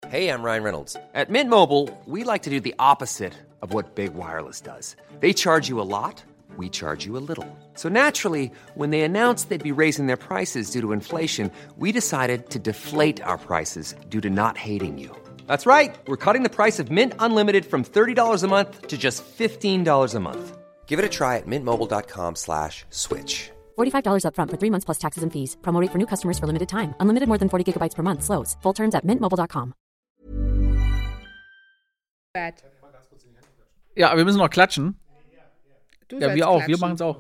Hey, I'm Ryan Reynolds. At Mint Mobile, we like to do the opposite of what Big Wireless does. They charge you a lot, we charge you a little. So naturally, when they announced they'd be raising their prices due to inflation, we decided to deflate our prices due to not hating you. That's right. We're cutting the price of Mint Unlimited from $30 a month to just $15 a month. Give it a try at mintmobile.com/switch. $45 up front for 3 months plus taxes and fees. Promo rate for new customers for limited time. Unlimited more than 40 gigabytes per month. Slows full terms at mintmobile.com. Ja, wir müssen noch klatschen. Du Ja, sollst wir auch. klatschen. Wir machen es auch.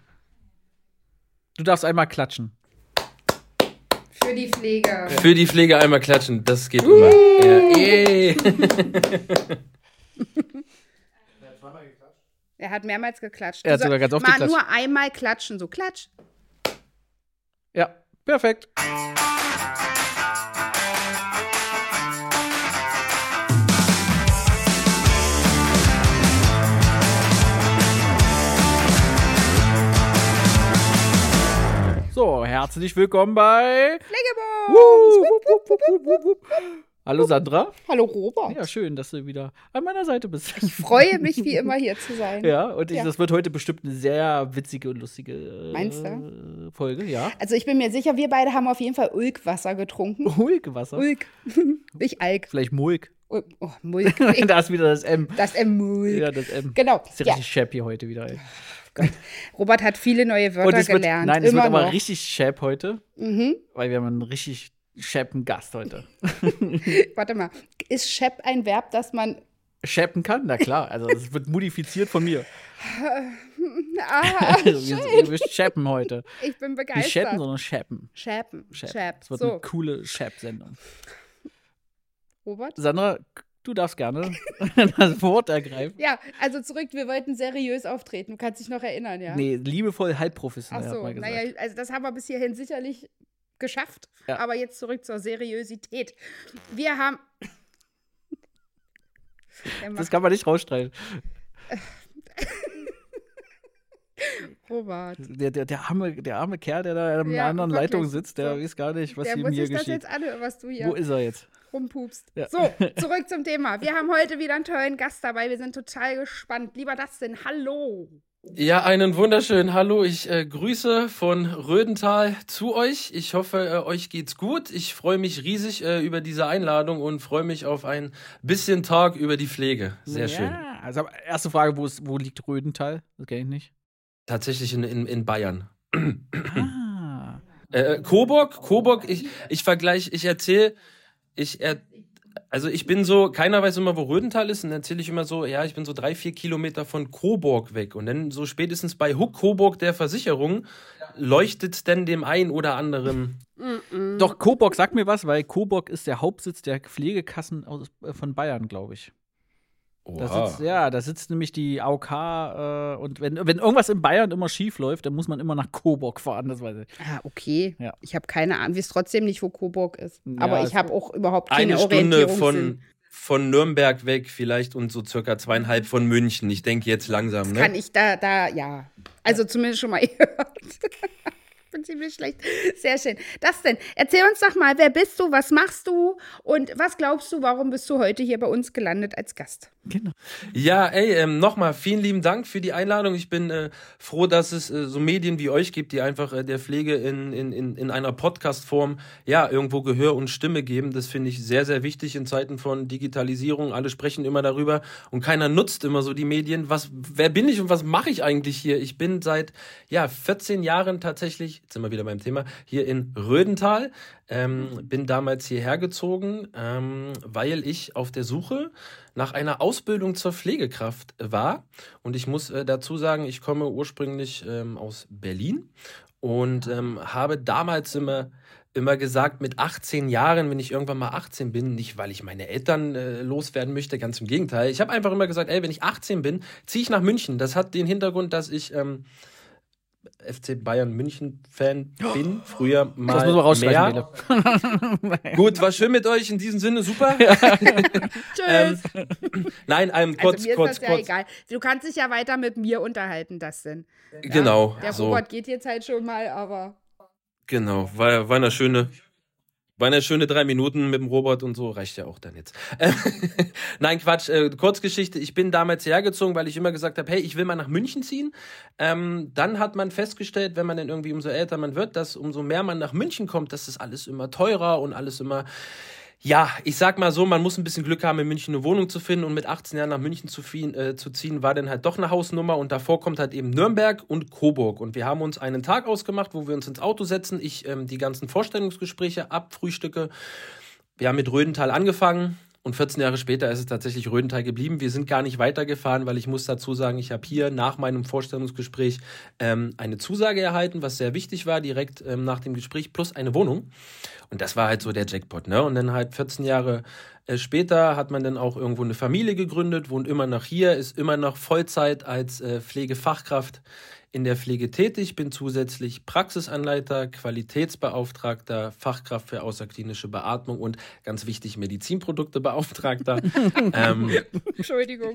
Du darfst einmal klatschen. Für die Pflege. Für die Pflege einmal klatschen, das geht immer. Ja. Er hat mehrmals geklatscht. Er hat sogar ganz oft mal geklatscht. nur einmal klatschen, so klatsch. Ja, perfekt. So, herzlich willkommen bei Pflegebus! Hallo Sandra. Hallo Robert. Ja, schön, dass du wieder an meiner Seite bist. Ich freue mich wie immer hier zu sein. Ja, und Ja. das wird heute bestimmt eine sehr witzige und lustige Meinst du? Folge, ja. Also ich bin mir sicher, wir beide haben auf jeden Fall Ulkwasser getrunken. Hulkwasser. Ulk. Nicht Alk. Vielleicht Mulk. Oh, Mulk. Da ist wieder das M. Das M-Mulk. Ja, das M. Genau. Das ist ja Ja. richtig Chap hier heute wieder. Ey. Robert hat viele neue Wörter Und es wird, gelernt. nein, es immer wird aber noch. Mhm. richtig Chap heute, weil wir haben einen richtig Chappen Gast heute. Warte mal. Ist Shep ein Verb, das man. Chappen kann? Na klar, also es wird modifiziert von mir. Ah, wir chappen heute. ich bin Nicht begeistert. chatten, sondern chappen. Chappen. Chap. Chap. Es wird So, eine coole Chap-Sendung. Robert? Sandra, du darfst gerne das Wort ergreifen. Ja, also zurück, wir wollten seriös auftreten. Du kannst dich noch erinnern, ja? Nee, liebevoll, halb professionell, Ach hat so, man gesagt. naja, also das haben wir bis hierhin sicherlich geschafft. Ja. Aber jetzt zurück zur Seriosität. Wir haben. Das kann man nicht rausstreichen. Robert. Der arme Kerl, der da an Ja, einer anderen wirklich. Leitung sitzt, der So. weiß gar nicht, was Der ihm muss hier sich das geschieht. jetzt anhören, was du hier Wo ist er jetzt? rumpupst. Ja. So, zurück zum Thema. Wir haben heute wieder einen tollen Gast dabei. Wir sind total gespannt. Lieber Dustin, hallo. Ja, einen wunderschönen Hallo. Ich grüße von Rödental zu euch. Ich hoffe, euch geht's gut. Ich freue mich riesig über diese Einladung und freue mich auf ein bisschen Talk über die Pflege. Sehr schön. Ja, also erste Frage, wo liegt Rödental? Das kenne ich nicht. Tatsächlich in Bayern. Ah. Coburg, ich vergleiche, also ich bin so, keiner weiß immer, wo Rödental ist, und dann erzähle ich immer so, ja, ich bin so 3-4 Kilometer von Coburg weg, und dann so spätestens bei Huck Coburg der Versicherung leuchtet denn dem einen oder anderen. Doch, Coburg sagt mir was, weil Coburg ist der Hauptsitz der Pflegekassen von Bayern, glaube ich. Da sitzt nämlich die AOK und wenn irgendwas in Bayern immer schief läuft, dann muss man immer nach Coburg fahren, das weiß ich. Ah, okay. Ja. Ich habe keine Ahnung. Weiß trotzdem nicht, wo Coburg ist. Ja, Aber ich es- habe auch überhaupt keine Eine Stunde Orientierungssinn. von Nürnberg weg vielleicht und so circa 2,5 von München. Ich denke jetzt langsam, ne? Kann ich ja. Also zumindest schon mal gehört. Ich bin ziemlich schlecht. Sehr schön. Dustin, erzähl uns doch mal, wer bist du, was machst du und was glaubst du, warum bist du heute hier bei uns gelandet als Gast? Genau. Ja, ey, nochmal vielen lieben Dank für die Einladung. Ich bin froh, dass es so Medien wie euch gibt, die einfach der Pflege in einer Podcast-Form ja irgendwo Gehör und Stimme geben. Das finde ich sehr, sehr wichtig in Zeiten von Digitalisierung. Alle sprechen immer darüber und keiner nutzt immer so die Medien. Wer bin ich und was mache ich eigentlich hier? Ich bin seit 14 Jahren tatsächlich, jetzt sind wir wieder beim Thema, hier in Rödental. Bin damals hierher gezogen, weil ich auf der Suche nach einer Ausbildung zur Pflegekraft war. Und ich muss dazu sagen, ich komme ursprünglich aus Berlin und habe damals immer gesagt, mit 18 Jahren, wenn ich irgendwann mal 18 bin, nicht weil ich meine Eltern loswerden möchte, ganz im Gegenteil. Ich habe einfach immer gesagt, ey, wenn ich 18 bin, ziehe ich nach München. Das hat den Hintergrund, dass ich FC Bayern München Fan bin, früher mal Das muss man rausstreichen, mehr. Bele. Gut, war schön mit euch, in diesem Sinne, super. Tschüss. Nein, Also mir ist das ja egal. Du kannst dich ja weiter mit mir unterhalten, Dustin. Genau, Der so, Robert geht jetzt halt schon mal, aber genau, war eine schöne Waren ja schöne 3 Minuten mit dem Robot und so, reicht ja auch dann jetzt. Nein, Quatsch, Kurzgeschichte. Ich bin damals hergezogen, weil ich immer gesagt habe, hey, ich will mal nach München ziehen. Dann hat man festgestellt, wenn man dann irgendwie umso älter man wird, dass umso mehr man nach München kommt, dass das alles immer teurer und alles immer... Ja, ich sag mal so, man muss ein bisschen Glück haben, in München eine Wohnung zu finden, und mit 18 Jahren nach München zu ziehen, war dann halt doch eine Hausnummer, und davor kommt halt eben Nürnberg und Coburg, und wir haben uns einen Tag ausgemacht, wo wir uns ins Auto setzen, ich die ganzen Vorstellungsgespräche abfrühstücke. Wir haben mit Rödental angefangen und 14 Jahre später ist es tatsächlich Rödental geblieben. Wir sind gar nicht weitergefahren, weil ich muss dazu sagen, ich habe hier nach meinem Vorstellungsgespräch eine Zusage erhalten, was sehr wichtig war, direkt nach dem Gespräch, plus eine Wohnung. Und das war halt so der Jackpot, ne? Und dann halt 14 Jahre später hat man dann auch irgendwo eine Familie gegründet, wohnt immer noch hier, ist immer noch Vollzeit als Pflegefachkraft in der Pflege tätig, bin zusätzlich Praxisanleiter, Qualitätsbeauftragter, Fachkraft für außerklinische Beatmung und ganz wichtig Medizinproduktebeauftragter. Entschuldigung.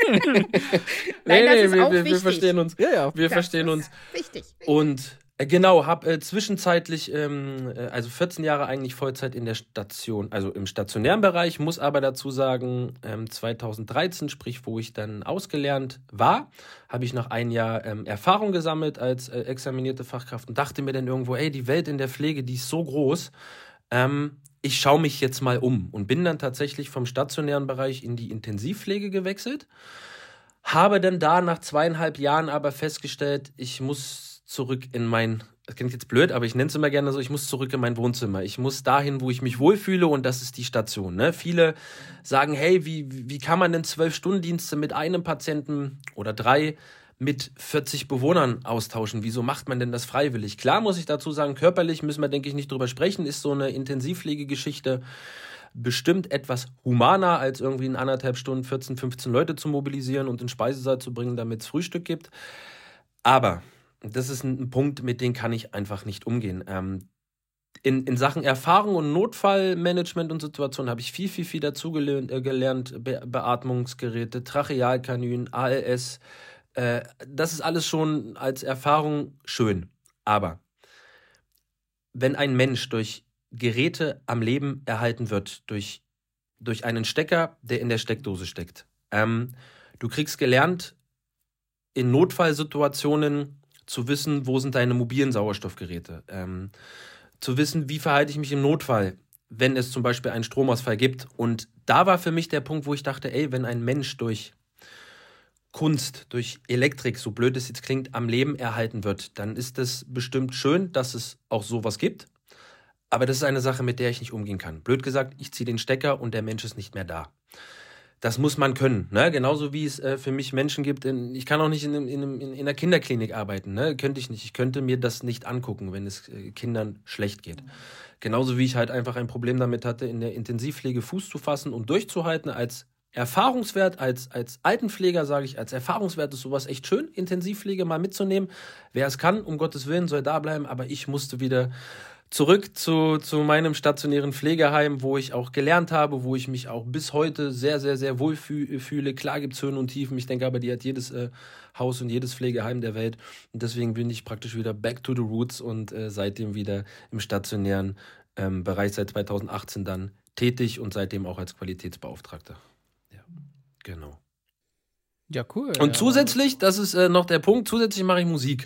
Nein, das ist auch wichtig. Wir verstehen uns. Ja, wir verstehen uns. Wichtig. Und genau, habe zwischenzeitlich, also 14 Jahre eigentlich Vollzeit in der Station, also im stationären Bereich, muss aber dazu sagen, 2013, sprich wo ich dann ausgelernt war, habe ich nach einem Jahr Erfahrung gesammelt als examinierte Fachkraft und dachte mir dann irgendwo, ey, die Welt in der Pflege, die ist so groß, ich schaue mich jetzt mal um, und bin dann tatsächlich vom stationären Bereich in die Intensivpflege gewechselt, habe dann da nach 2,5 Jahren aber festgestellt, ich muss zurück in das klingt jetzt blöd, aber ich nenne es immer gerne so, ich muss zurück in mein Wohnzimmer. Ich muss dahin, wo ich mich wohlfühle, und das ist die Station. Ne? Viele sagen, hey, wie kann man denn 12-Stunden-Dienste mit einem Patienten oder 3 mit 40 Bewohnern austauschen? Wieso macht man denn das freiwillig? Klar muss ich dazu sagen, körperlich müssen wir, denke ich, nicht drüber sprechen, ist so eine Intensivpflegegeschichte bestimmt etwas humaner, als irgendwie in 1,5 Stunden 14, 15 Leute zu mobilisieren und in den Speisesaal zu bringen, damit es Frühstück gibt. Aber das ist ein Punkt, mit dem kann ich einfach nicht umgehen. In Sachen Erfahrung und Notfallmanagement und Situation habe ich viel dazu gelernt. Beatmungsgeräte, Trachealkanülen, ALS. Das ist alles schon als Erfahrung schön. Aber wenn ein Mensch durch Geräte am Leben erhalten wird, durch einen Stecker, der in der Steckdose steckt, du kriegst gelernt, in Notfallsituationen zu wissen, wo sind deine mobilen Sauerstoffgeräte, zu wissen, wie verhalte ich mich im Notfall, wenn es zum Beispiel einen Stromausfall gibt. Und da war für mich der Punkt, wo ich dachte, ey, wenn ein Mensch durch Kunst, durch Elektrik, so blöd es jetzt klingt, am Leben erhalten wird, dann ist es bestimmt schön, dass es auch sowas gibt. Aber das ist eine Sache, mit der ich nicht umgehen kann. Blöd gesagt, ich ziehe den Stecker und der Mensch ist nicht mehr da. Das muss man können, ne? Genauso wie es für mich Menschen gibt, ich kann auch nicht in einer Kinderklinik arbeiten, ne? Könnte ich nicht. Ich könnte mir das nicht angucken, wenn es Kindern schlecht geht. Genauso wie ich halt einfach ein Problem damit hatte, in der Intensivpflege Fuß zu fassen und durchzuhalten. Als Erfahrungswert, als Altenpfleger sage ich, als Erfahrungswert ist sowas echt schön, Intensivpflege mal mitzunehmen. Wer es kann, um Gottes Willen, soll da bleiben, aber ich musste wieder zurück zu meinem stationären Pflegeheim, wo ich auch gelernt habe, wo ich mich auch bis heute sehr, sehr, sehr wohl fühle. Klar gibt es Höhen und Tiefen. Ich denke aber, die hat jedes Haus und jedes Pflegeheim der Welt. Und deswegen bin ich praktisch wieder back to the roots und seitdem wieder im stationären Bereich seit 2018 dann tätig und seitdem auch als Qualitätsbeauftragter. Ja, genau. Ja, cool. Und zusätzlich, das ist noch der Punkt, zusätzlich mache ich Musik.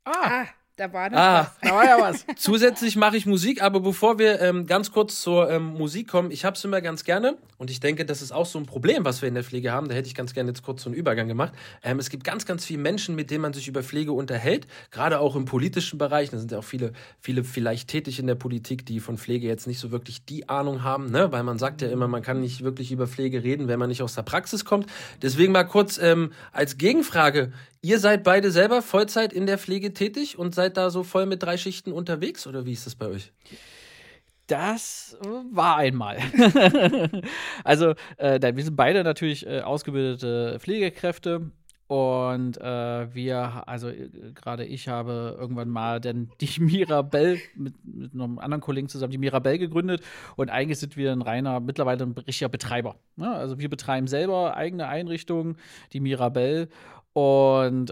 Da war noch was. Da war ja was. Zusätzlich mache ich Musik, aber bevor wir ganz kurz zur Musik kommen, ich habe es immer ganz gerne, und ich denke, das ist auch so ein Problem, was wir in der Pflege haben, da hätte ich ganz gerne jetzt kurz so einen Übergang gemacht. Es gibt ganz viele Menschen, mit denen man sich über Pflege unterhält, gerade auch im politischen Bereich, da sind ja auch viele vielleicht tätig in der Politik, die von Pflege jetzt nicht so wirklich die Ahnung haben, ne? Weil man sagt ja immer, man kann nicht wirklich über Pflege reden, wenn man nicht aus der Praxis kommt. Deswegen mal kurz als Gegenfrage: Ihr seid beide selber Vollzeit in der Pflege tätig und seid da so voll mit 3 Schichten unterwegs, oder wie ist das bei euch? Das war einmal. Also, wir sind beide natürlich ausgebildete Pflegekräfte. Und gerade ich habe irgendwann mal dann die Mirabell mit einem anderen Kollegen zusammen die Mirabell gegründet. Und eigentlich sind wir mittlerweile ein richtiger Betreiber. Ne? Also wir betreiben selber eigene Einrichtungen, die Mirabell. Und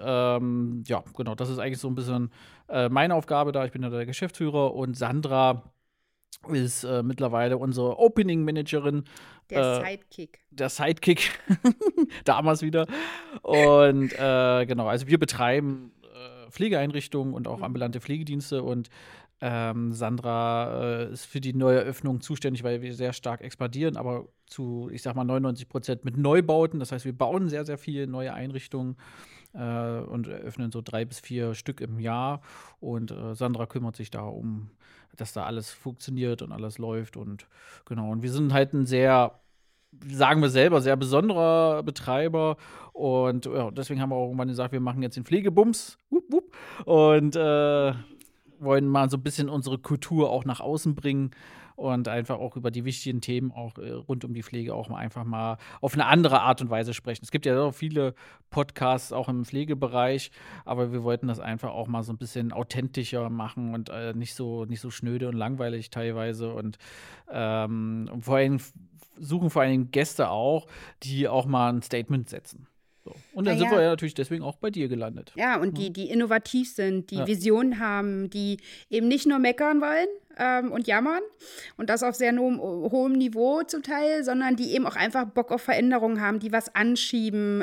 genau, das ist eigentlich so ein bisschen meine Aufgabe da. Ich bin ja der Geschäftsführer, und Sandra ist mittlerweile unsere Opening-Managerin. Der Sidekick. Damals wieder. Und genau, also wir betreiben Pflegeeinrichtungen und auch ambulante Pflegedienste und Sandra ist für die Neueröffnung zuständig, weil wir sehr stark expandieren, aber zu, ich sag mal, 99% mit Neubauten. Das heißt, wir bauen sehr, sehr viele neue Einrichtungen und eröffnen so 3 bis 4 Stück im Jahr. Und Sandra kümmert sich darum, dass da alles funktioniert und alles läuft. Und genau, und wir sind halt ein sehr, sagen wir selber, sehr besonderer Betreiber. Und ja, deswegen haben wir auch irgendwann gesagt, wir machen jetzt den Pflegebums. Wupp, wupp. Und wollen mal so ein bisschen unsere Kultur auch nach außen bringen und einfach auch über die wichtigen Themen auch rund um die Pflege auch mal einfach mal auf eine andere Art und Weise sprechen. Es gibt ja auch viele Podcasts auch im Pflegebereich, aber wir wollten das einfach auch mal so ein bisschen authentischer machen und nicht so schnöde und langweilig teilweise und vor allem suchen vor allem Gäste auch, die auch mal ein Statement setzen. So. Und dann sind wir ja natürlich deswegen auch bei dir gelandet. Ja, und die innovativ sind, die Visionen haben, die eben nicht nur meckern wollen und jammern und das auf sehr hohem Niveau zum Teil, sondern die eben auch einfach Bock auf Veränderungen haben, die was anschieben.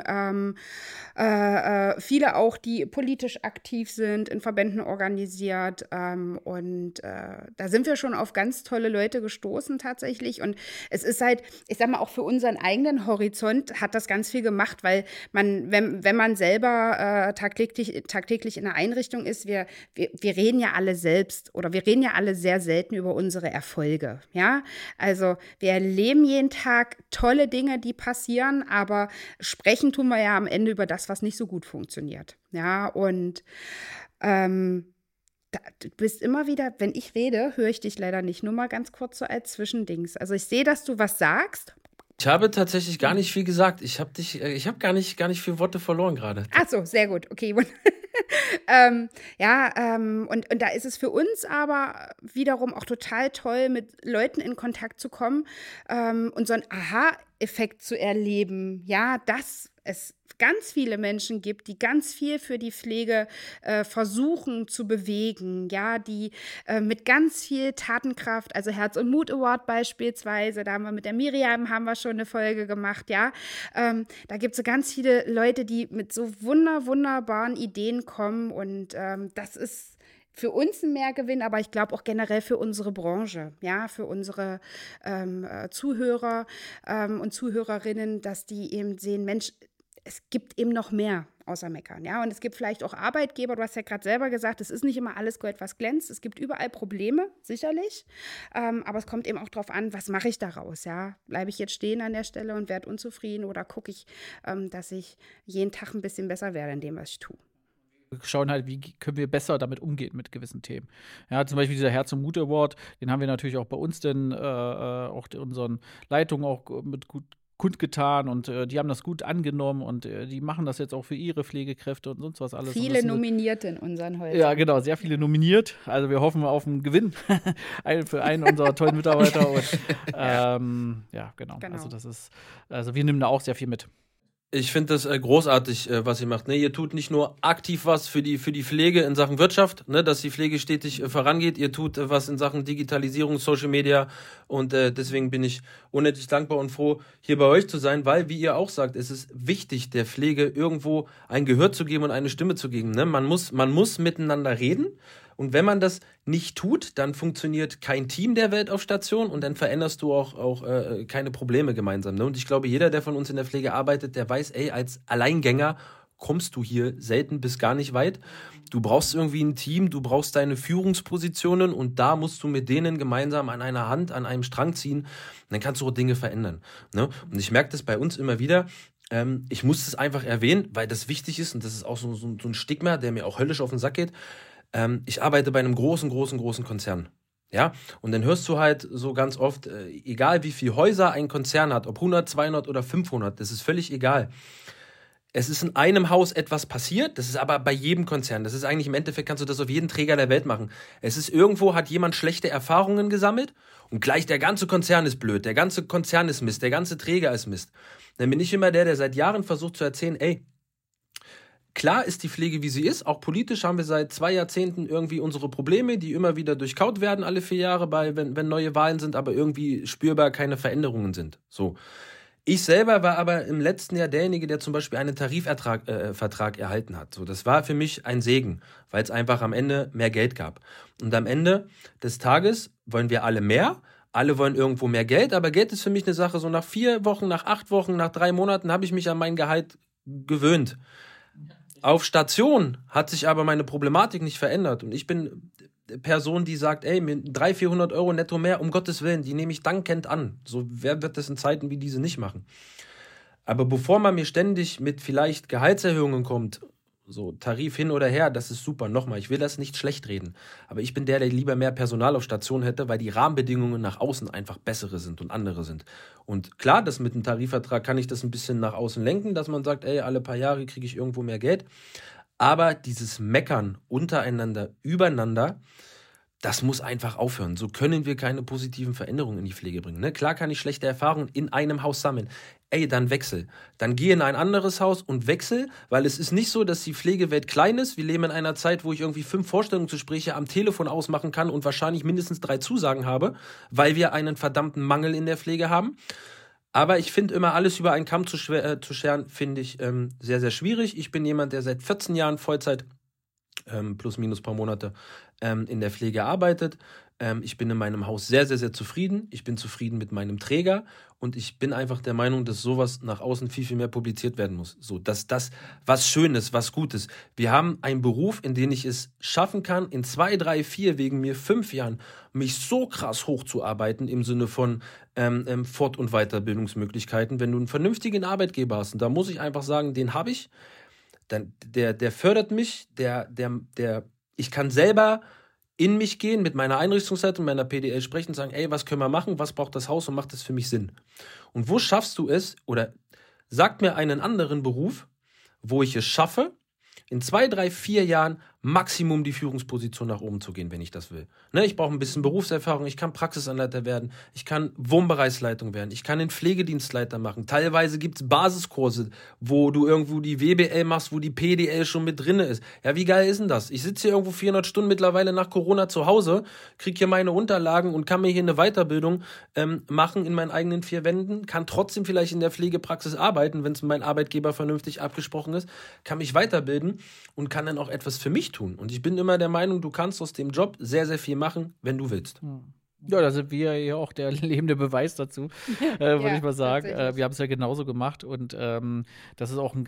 Viele auch, die politisch aktiv sind, in Verbänden organisiert. Und da sind wir schon auf ganz tolle Leute gestoßen tatsächlich. Und es ist halt, ich sag mal, auch für unseren eigenen Horizont hat das ganz viel gemacht, weil man, wenn man selber tagtäglich in einer Einrichtung ist, wir reden ja alle selbst oder wir reden ja alle sehr selten über unsere Erfolge, ja, also wir erleben jeden Tag tolle Dinge, die passieren, aber sprechen tun wir ja am Ende über das, was nicht so gut funktioniert, ja, und du bist immer wieder, wenn ich rede, höre ich dich leider nicht, nur mal ganz kurz so als Zwischendings, also ich sehe, dass du was sagst. Ich habe tatsächlich gar nicht viel gesagt. Ich habe gar nicht viele Worte verloren gerade. Ach so, sehr gut. Okay. Und da ist es für uns aber wiederum auch total toll, mit Leuten in Kontakt zu kommen und so einen Aha-Effekt zu erleben. Ja, dass es ganz viele Menschen gibt, die ganz viel für die Pflege versuchen zu bewegen, ja, die mit ganz viel Tatenkraft, also Herz und Mut Award beispielsweise, da haben wir mit der Miriam schon eine Folge gemacht, ja, da gibt es so ganz viele Leute, die mit so wunderbaren Ideen kommen und das ist für uns ein Mehrgewinn, aber ich glaube auch generell für unsere Branche, ja, für unsere Zuhörer und Zuhörerinnen, dass die eben sehen, Mensch, es gibt eben noch mehr außer Meckern, ja, und es gibt vielleicht auch Arbeitgeber, du hast ja gerade selber gesagt, es ist nicht immer alles Gold, was glänzt, es gibt überall Probleme, sicherlich, aber es kommt eben auch darauf an, was mache ich daraus, ja, bleibe ich jetzt stehen an der Stelle und werde unzufrieden oder gucke ich, dass ich jeden Tag ein bisschen besser werde in dem, was ich tue. Wir schauen halt, wie können wir besser damit umgehen mit gewissen Themen. Ja, zum Beispiel dieser Herz- und Mut Award, den haben wir natürlich auch bei uns denn, auch unseren Leitungen auch mit gut kundgetan und die haben das gut angenommen und die machen das jetzt auch für ihre Pflegekräfte und sonst was alles. Viele Nominierte in unseren Häusern. Ja, genau, sehr viele nominiert. Also wir hoffen auf einen Gewinn für einen unserer tollen Mitarbeiter. Und, ja, genau. Also wir nehmen da auch sehr viel mit. Ich finde das großartig, was ihr macht. Ne? Ihr tut nicht nur aktiv was für die Pflege in Sachen Wirtschaft, ne? Dass die Pflege stetig vorangeht. Ihr tut was in Sachen Digitalisierung, Social Media. Und deswegen bin ich unendlich dankbar und froh, hier bei euch zu sein, weil, wie ihr auch sagt, es ist wichtig, der Pflege irgendwo ein Gehör zu geben und eine Stimme zu geben. Ne? Man muss miteinander reden. Und wenn man das nicht tut, dann funktioniert kein Team der Welt auf Station und dann veränderst du auch keine Probleme gemeinsam. Ne? Und ich glaube, jeder, der von uns in der Pflege arbeitet, der weiß, als Alleingänger kommst du hier selten bis gar nicht weit. Du brauchst irgendwie ein Team, du brauchst deine Führungspositionen und da musst du mit denen gemeinsam an einer Hand, an einem Strang ziehen. Und dann kannst du auch Dinge verändern. Ne? Und ich merke das bei uns immer wieder. Ich muss das einfach erwähnen, weil das wichtig ist und das ist auch so ein Stigma, der mir auch höllisch auf den Sack geht. Ich arbeite bei einem großen Konzern. Ja, und dann hörst du halt so ganz oft, egal wie viele Häuser ein Konzern hat, ob 100, 200 oder 500, das ist völlig egal. Es ist in einem Haus etwas passiert, das ist aber bei jedem Konzern. Das ist eigentlich im Endeffekt, kannst du das auf jeden Träger der Welt machen. Es ist irgendwo, hat jemand schlechte Erfahrungen gesammelt und gleich der ganze Konzern ist blöd, der ganze Konzern ist Mist, der ganze Träger ist Mist. Dann bin ich immer der seit Jahren versucht zu erzählen, klar ist die Pflege, wie sie ist. Auch politisch haben wir seit 2 Jahrzehnten irgendwie unsere Probleme, die immer wieder durchkaut werden, alle 4 Jahre, wenn neue Wahlen sind, aber irgendwie spürbar keine Veränderungen sind. So. Ich selber war aber im letzten Jahr derjenige, der zum Beispiel einen Tarifvertrag erhalten hat. So, das war für mich ein Segen, weil es einfach am Ende mehr Geld gab. Und am Ende des Tages wollen wir alle mehr. Alle wollen irgendwo mehr Geld, aber Geld ist für mich eine Sache, so nach 4 Wochen, nach 8 Wochen, nach 3 Monaten habe ich mich an mein Gehalt gewöhnt. Auf Station hat sich aber meine Problematik nicht verändert und ich bin Person, die sagt, ey, mir 300-400 Euro netto mehr, um Gottes Willen, die nehme ich dankend an. So, wer wird das in Zeiten wie diese nicht machen? Aber bevor man mir ständig mit vielleicht Gehaltserhöhungen kommt, so Tarif hin oder her, das ist super. Nochmal, ich will das nicht schlecht reden. Aber ich bin der lieber mehr Personal auf Station hätte, weil die Rahmenbedingungen nach außen einfach bessere sind und andere sind. Und klar, das mit einem Tarifvertrag kann ich das ein bisschen nach außen lenken, dass man sagt, ey, alle paar Jahre kriege ich irgendwo mehr Geld. Aber dieses Meckern untereinander, übereinander, das muss einfach aufhören. So können wir keine positiven Veränderungen in die Pflege bringen. Ne? Klar kann ich schlechte Erfahrungen in einem Haus sammeln. Ey, dann wechsel. Dann geh in ein anderes Haus und wechsel, weil es ist nicht so, dass die Pflegewelt klein ist. Wir leben in einer Zeit, wo ich irgendwie 5 Vorstellungsgespräche am Telefon ausmachen kann und wahrscheinlich mindestens 3 Zusagen habe, weil wir einen verdammten Mangel in der Pflege haben. Aber ich finde immer, alles über einen Kamm zu scheren, finde ich sehr, sehr schwierig. Ich bin jemand, der seit 14 Jahren Vollzeit, plus minus paar Monate, in der Pflege arbeitet. Ich bin in meinem Haus sehr, sehr, sehr zufrieden. Ich bin zufrieden mit meinem Träger und ich bin einfach der Meinung, dass sowas nach außen viel, viel mehr publiziert werden muss. So, dass das was Schönes, was Gutes. Wir haben einen Beruf, in dem ich es schaffen kann, in 2, 3, 4, wegen mir 5 Jahren, mich so krass hochzuarbeiten im Sinne von Fort- und Weiterbildungsmöglichkeiten. Wenn du einen vernünftigen Arbeitgeber hast, und da muss ich einfach sagen, den habe ich, dann, der fördert mich, ich kann selber in mich gehen, mit meiner Einrichtungsleitung, meiner PDL sprechen und sagen, ey, was können wir machen, was braucht das Haus und macht das für mich Sinn? Und wo schaffst du es, oder sag mir einen anderen Beruf, wo ich es schaffe, in 2, 3, 4 Jahren Maximum die Führungsposition nach oben zu gehen, wenn ich das will. Ne, ich brauche ein bisschen Berufserfahrung, ich kann Praxisanleiter werden, ich kann Wohnbereichsleitung werden, ich kann den Pflegedienstleiter machen. Teilweise gibt es Basiskurse, wo du irgendwo die WBL machst, wo die PDL schon mit drin ist. Ja, wie geil ist denn das? Ich sitze hier irgendwo 400 Stunden mittlerweile nach Corona zu Hause, kriege hier meine Unterlagen und kann mir hier eine Weiterbildung machen in meinen eigenen 4 Wänden, kann trotzdem vielleicht in der Pflegepraxis arbeiten, wenn es mit meinem Arbeitgeber vernünftig abgesprochen ist, kann mich weiterbilden und kann dann auch etwas für mich tun. Und ich bin immer der Meinung, du kannst aus dem Job sehr, sehr viel machen, wenn du willst. Ja, da sind wir ja auch der lebende Beweis dazu, würde ich mal sagen. Wir haben es ja genauso gemacht und das ist auch eine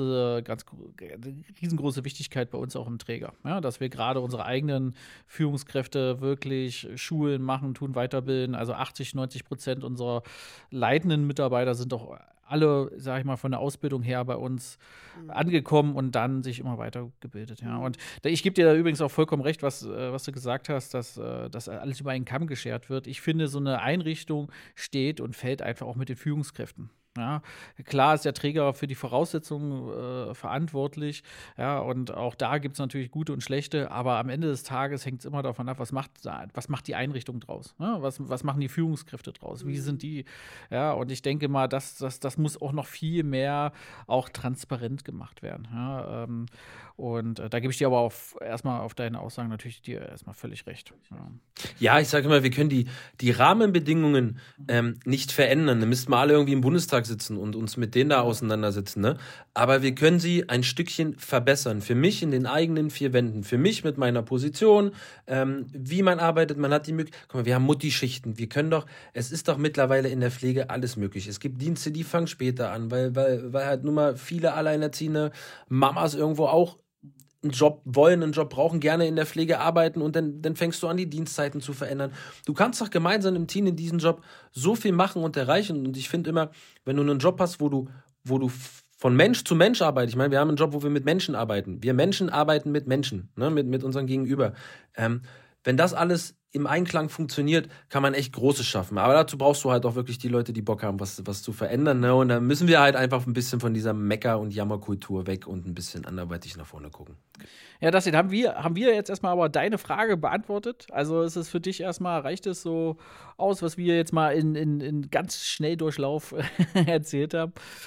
riesengroße Wichtigkeit bei uns auch im Träger. Ja, dass wir gerade unsere eigenen Führungskräfte wirklich schulen, machen, tun, weiterbilden. Also 80-90% unserer leitenden Mitarbeiter sind doch alle, sag ich mal, von der Ausbildung her bei uns angekommen und dann sich immer weitergebildet. Ja. Und ich gebe dir da übrigens auch vollkommen recht, was du gesagt hast, dass alles über einen Kamm geschert wird. Ich finde, so eine Einrichtung steht und fällt einfach auch mit den Führungskräften. Ja, klar ist der Träger für die Voraussetzungen verantwortlich, ja, und auch da gibt es natürlich gute und schlechte, aber am Ende des Tages hängt es immer davon ab, was macht die Einrichtung draus, ja? Was machen die Führungskräfte draus, wie sind die, ja, und ich denke mal, das muss auch noch viel mehr auch transparent gemacht werden, ja, und da gebe ich dir aber erstmal auf deine Aussagen natürlich dir erstmal völlig recht. Ja, ich sage immer, wir können die Rahmenbedingungen nicht verändern, dann müssten wir alle irgendwie im Bundestag sitzen und uns mit denen da auseinandersetzen, ne? Aber wir können sie ein Stückchen verbessern. Für mich in den eigenen 4 Wänden, für mich mit meiner Position, wie man arbeitet, man hat die Möglichkeit, guck mal, wir haben Mutti-Schichten, es ist doch mittlerweile in der Pflege alles möglich. Es gibt Dienste, die fangen später an, weil halt nun mal viele alleinerziehende Mamas irgendwo auch einen Job brauchen, gerne in der Pflege arbeiten und dann fängst du an, die Dienstzeiten zu verändern. Du kannst doch gemeinsam im Team in diesem Job so viel machen und erreichen. Und ich finde immer, wenn du einen Job hast, wo du von Mensch zu Mensch arbeitest, ich meine, wir haben einen Job, wo wir mit Menschen arbeiten. Wir Menschen arbeiten mit Menschen, ne, mit unserem Gegenüber. Wenn das alles im Einklang funktioniert, kann man echt Großes schaffen. Aber dazu brauchst du halt auch wirklich die Leute, die Bock haben, was zu verändern. Ne? Und da müssen wir halt einfach ein bisschen von dieser Mecker- und Jammerkultur weg und ein bisschen anderweitig nach vorne gucken. Ja, das haben wir jetzt erstmal aber deine Frage beantwortet. Also ist es für dich erstmal, reicht es so aus, was wir jetzt mal in ganz Schnelldurchlauf erzählt haben?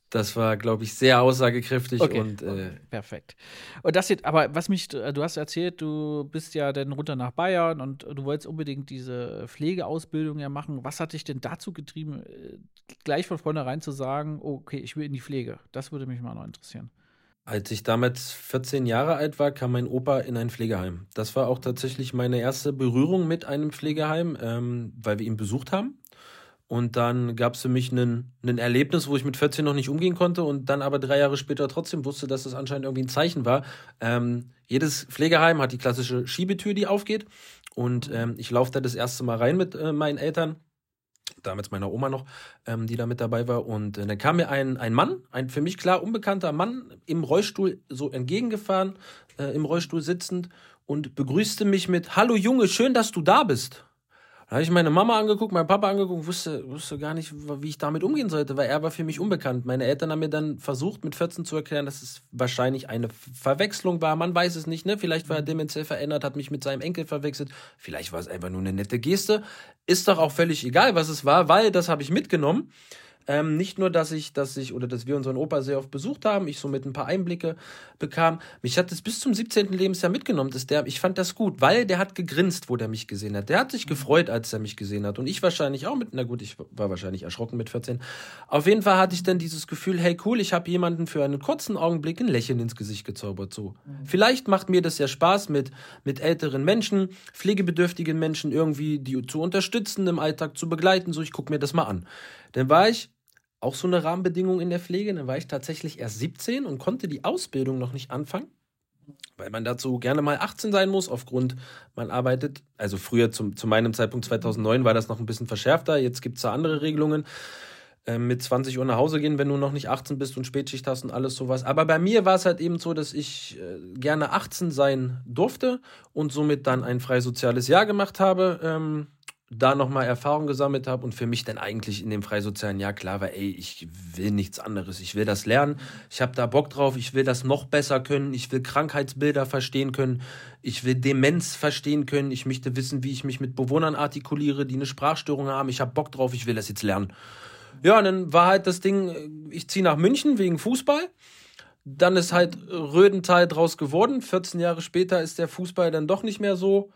Das war, glaube ich, sehr aussagekräftig. Okay. Und perfekt. Und das jetzt, aber du hast erzählt, du bist ja dann runter nach Bayern und du wolltest unbedingt diese Pflegeausbildung ja machen. Was hat dich denn dazu getrieben, gleich von vornherein zu sagen, okay, ich will in die Pflege? Das würde mich mal noch interessieren. als ich damals 14 Jahre alt war, kam mein Opa in ein Pflegeheim. Das war auch tatsächlich meine erste Berührung mit einem Pflegeheim, weil wir ihn besucht haben. Und dann gab es für mich ein Erlebnis, wo ich mit 14 noch nicht umgehen konnte und dann aber 3 Jahre später trotzdem wusste, dass das anscheinend irgendwie ein Zeichen war. Jedes Pflegeheim hat die klassische Schiebetür, die aufgeht. Und ich laufe da das erste Mal rein mit meinen Eltern, damals meiner Oma noch, die da mit dabei war. Und dann kam mir ein Mann, ein für mich klar unbekannter Mann, im Rollstuhl so entgegengefahren, im Rollstuhl sitzend und begrüßte mich mit: Hallo Junge, schön, dass du da bist. Da habe ich meine Mama angeguckt, meinen Papa angeguckt, wusste gar nicht, wie ich damit umgehen sollte, weil er war für mich unbekannt. Meine Eltern haben mir dann versucht, mit 14 zu erklären, dass es wahrscheinlich eine Verwechslung war. Man weiß es nicht, ne? Vielleicht war er dementiell verändert, hat mich mit seinem Enkel verwechselt. Vielleicht war es einfach nur eine nette Geste. Ist doch auch völlig egal, was es war, weil das habe ich mitgenommen. Nicht nur, dass wir unseren Opa sehr oft besucht haben, ich somit ein paar Einblicke bekam. Mich hat es bis zum 17. Lebensjahr mitgenommen. Ich fand das gut, weil der hat gegrinst, wo der mich gesehen hat. Der hat sich gefreut, als er mich gesehen hat. Und ich wahrscheinlich auch ich war wahrscheinlich erschrocken mit 14. Auf jeden Fall hatte ich dann dieses Gefühl, hey cool, ich habe jemanden für einen kurzen Augenblick ein Lächeln ins Gesicht gezaubert. So. Vielleicht macht mir das ja Spaß, mit älteren Menschen, pflegebedürftigen Menschen irgendwie die zu unterstützen, im Alltag zu begleiten. So, ich gucke mir das mal an. Dann war ich auch so eine Rahmenbedingung in der Pflege. Dann war ich tatsächlich erst 17 und konnte die Ausbildung noch nicht anfangen, weil man dazu gerne mal 18 sein muss, man arbeitet, also früher zu meinem Zeitpunkt 2009 war das noch ein bisschen verschärfter, jetzt gibt es da andere Regelungen, mit 20 Uhr nach Hause gehen, wenn du noch nicht 18 bist und Spätschicht hast und alles sowas. Aber bei mir war es halt eben so, dass ich gerne 18 sein durfte und somit dann ein freisoziales Jahr gemacht habe, da nochmal Erfahrung gesammelt habe und für mich dann eigentlich in dem freisozialen Jahr klar war, ich will nichts anderes, ich will das lernen, ich habe da Bock drauf, ich will das noch besser können, ich will Krankheitsbilder verstehen können, ich will Demenz verstehen können, ich möchte wissen, wie ich mich mit Bewohnern artikuliere, die eine Sprachstörung haben, ich habe Bock drauf, ich will das jetzt lernen. Ja, und dann war halt das Ding, ich ziehe nach München wegen Fußball. Dann ist halt Rödental draus geworden. 14 Jahre später ist der Fußball dann doch nicht mehr so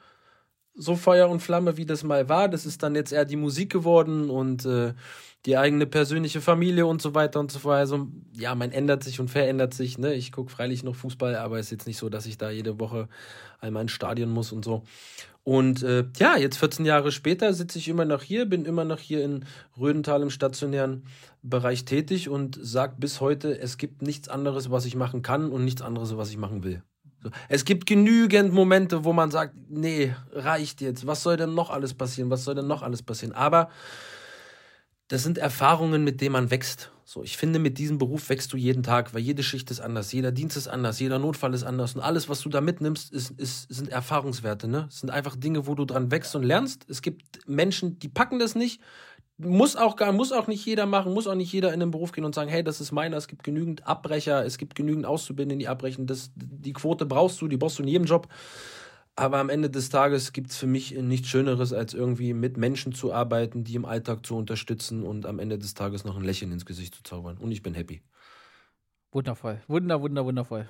Feuer und Flamme, wie das mal war. Das ist dann jetzt eher die Musik geworden und die eigene persönliche Familie und so weiter und so fort. Also ja, man ändert sich und verändert sich. Ne? Ich gucke freilich noch Fußball, aber es ist jetzt nicht so, dass ich da jede Woche einmal ins Stadion muss und so. Und jetzt 14 Jahre später sitze ich immer noch hier, bin immer noch hier in Rödental im stationären Bereich tätig und sage bis heute, es gibt nichts anderes, was ich machen kann und nichts anderes, was ich machen will. So. Es gibt genügend Momente, wo man sagt, nee, reicht jetzt, was soll denn noch alles passieren, aber das sind Erfahrungen, mit denen man wächst. So, ich finde, mit diesem Beruf wächst du jeden Tag, weil jede Schicht ist anders, jeder Dienst ist anders, jeder Notfall ist anders und alles, was du da mitnimmst, sind Erfahrungswerte. Ne? Es sind einfach Dinge, wo du dran wächst und lernst. Es gibt Menschen, die packen das nicht. Muss auch nicht jeder machen, muss auch nicht jeder in den Beruf gehen und sagen, hey, das ist meiner. Es gibt genügend Abbrecher, es gibt genügend Auszubildende, die abbrechen. Die Quote brauchst du in jedem Job. Aber am Ende des Tages gibt es für mich nichts Schöneres, als irgendwie mit Menschen zu arbeiten, die im Alltag zu unterstützen und am Ende des Tages noch ein Lächeln ins Gesicht zu zaubern. Und ich bin happy. Wundervoll. Wundervoll.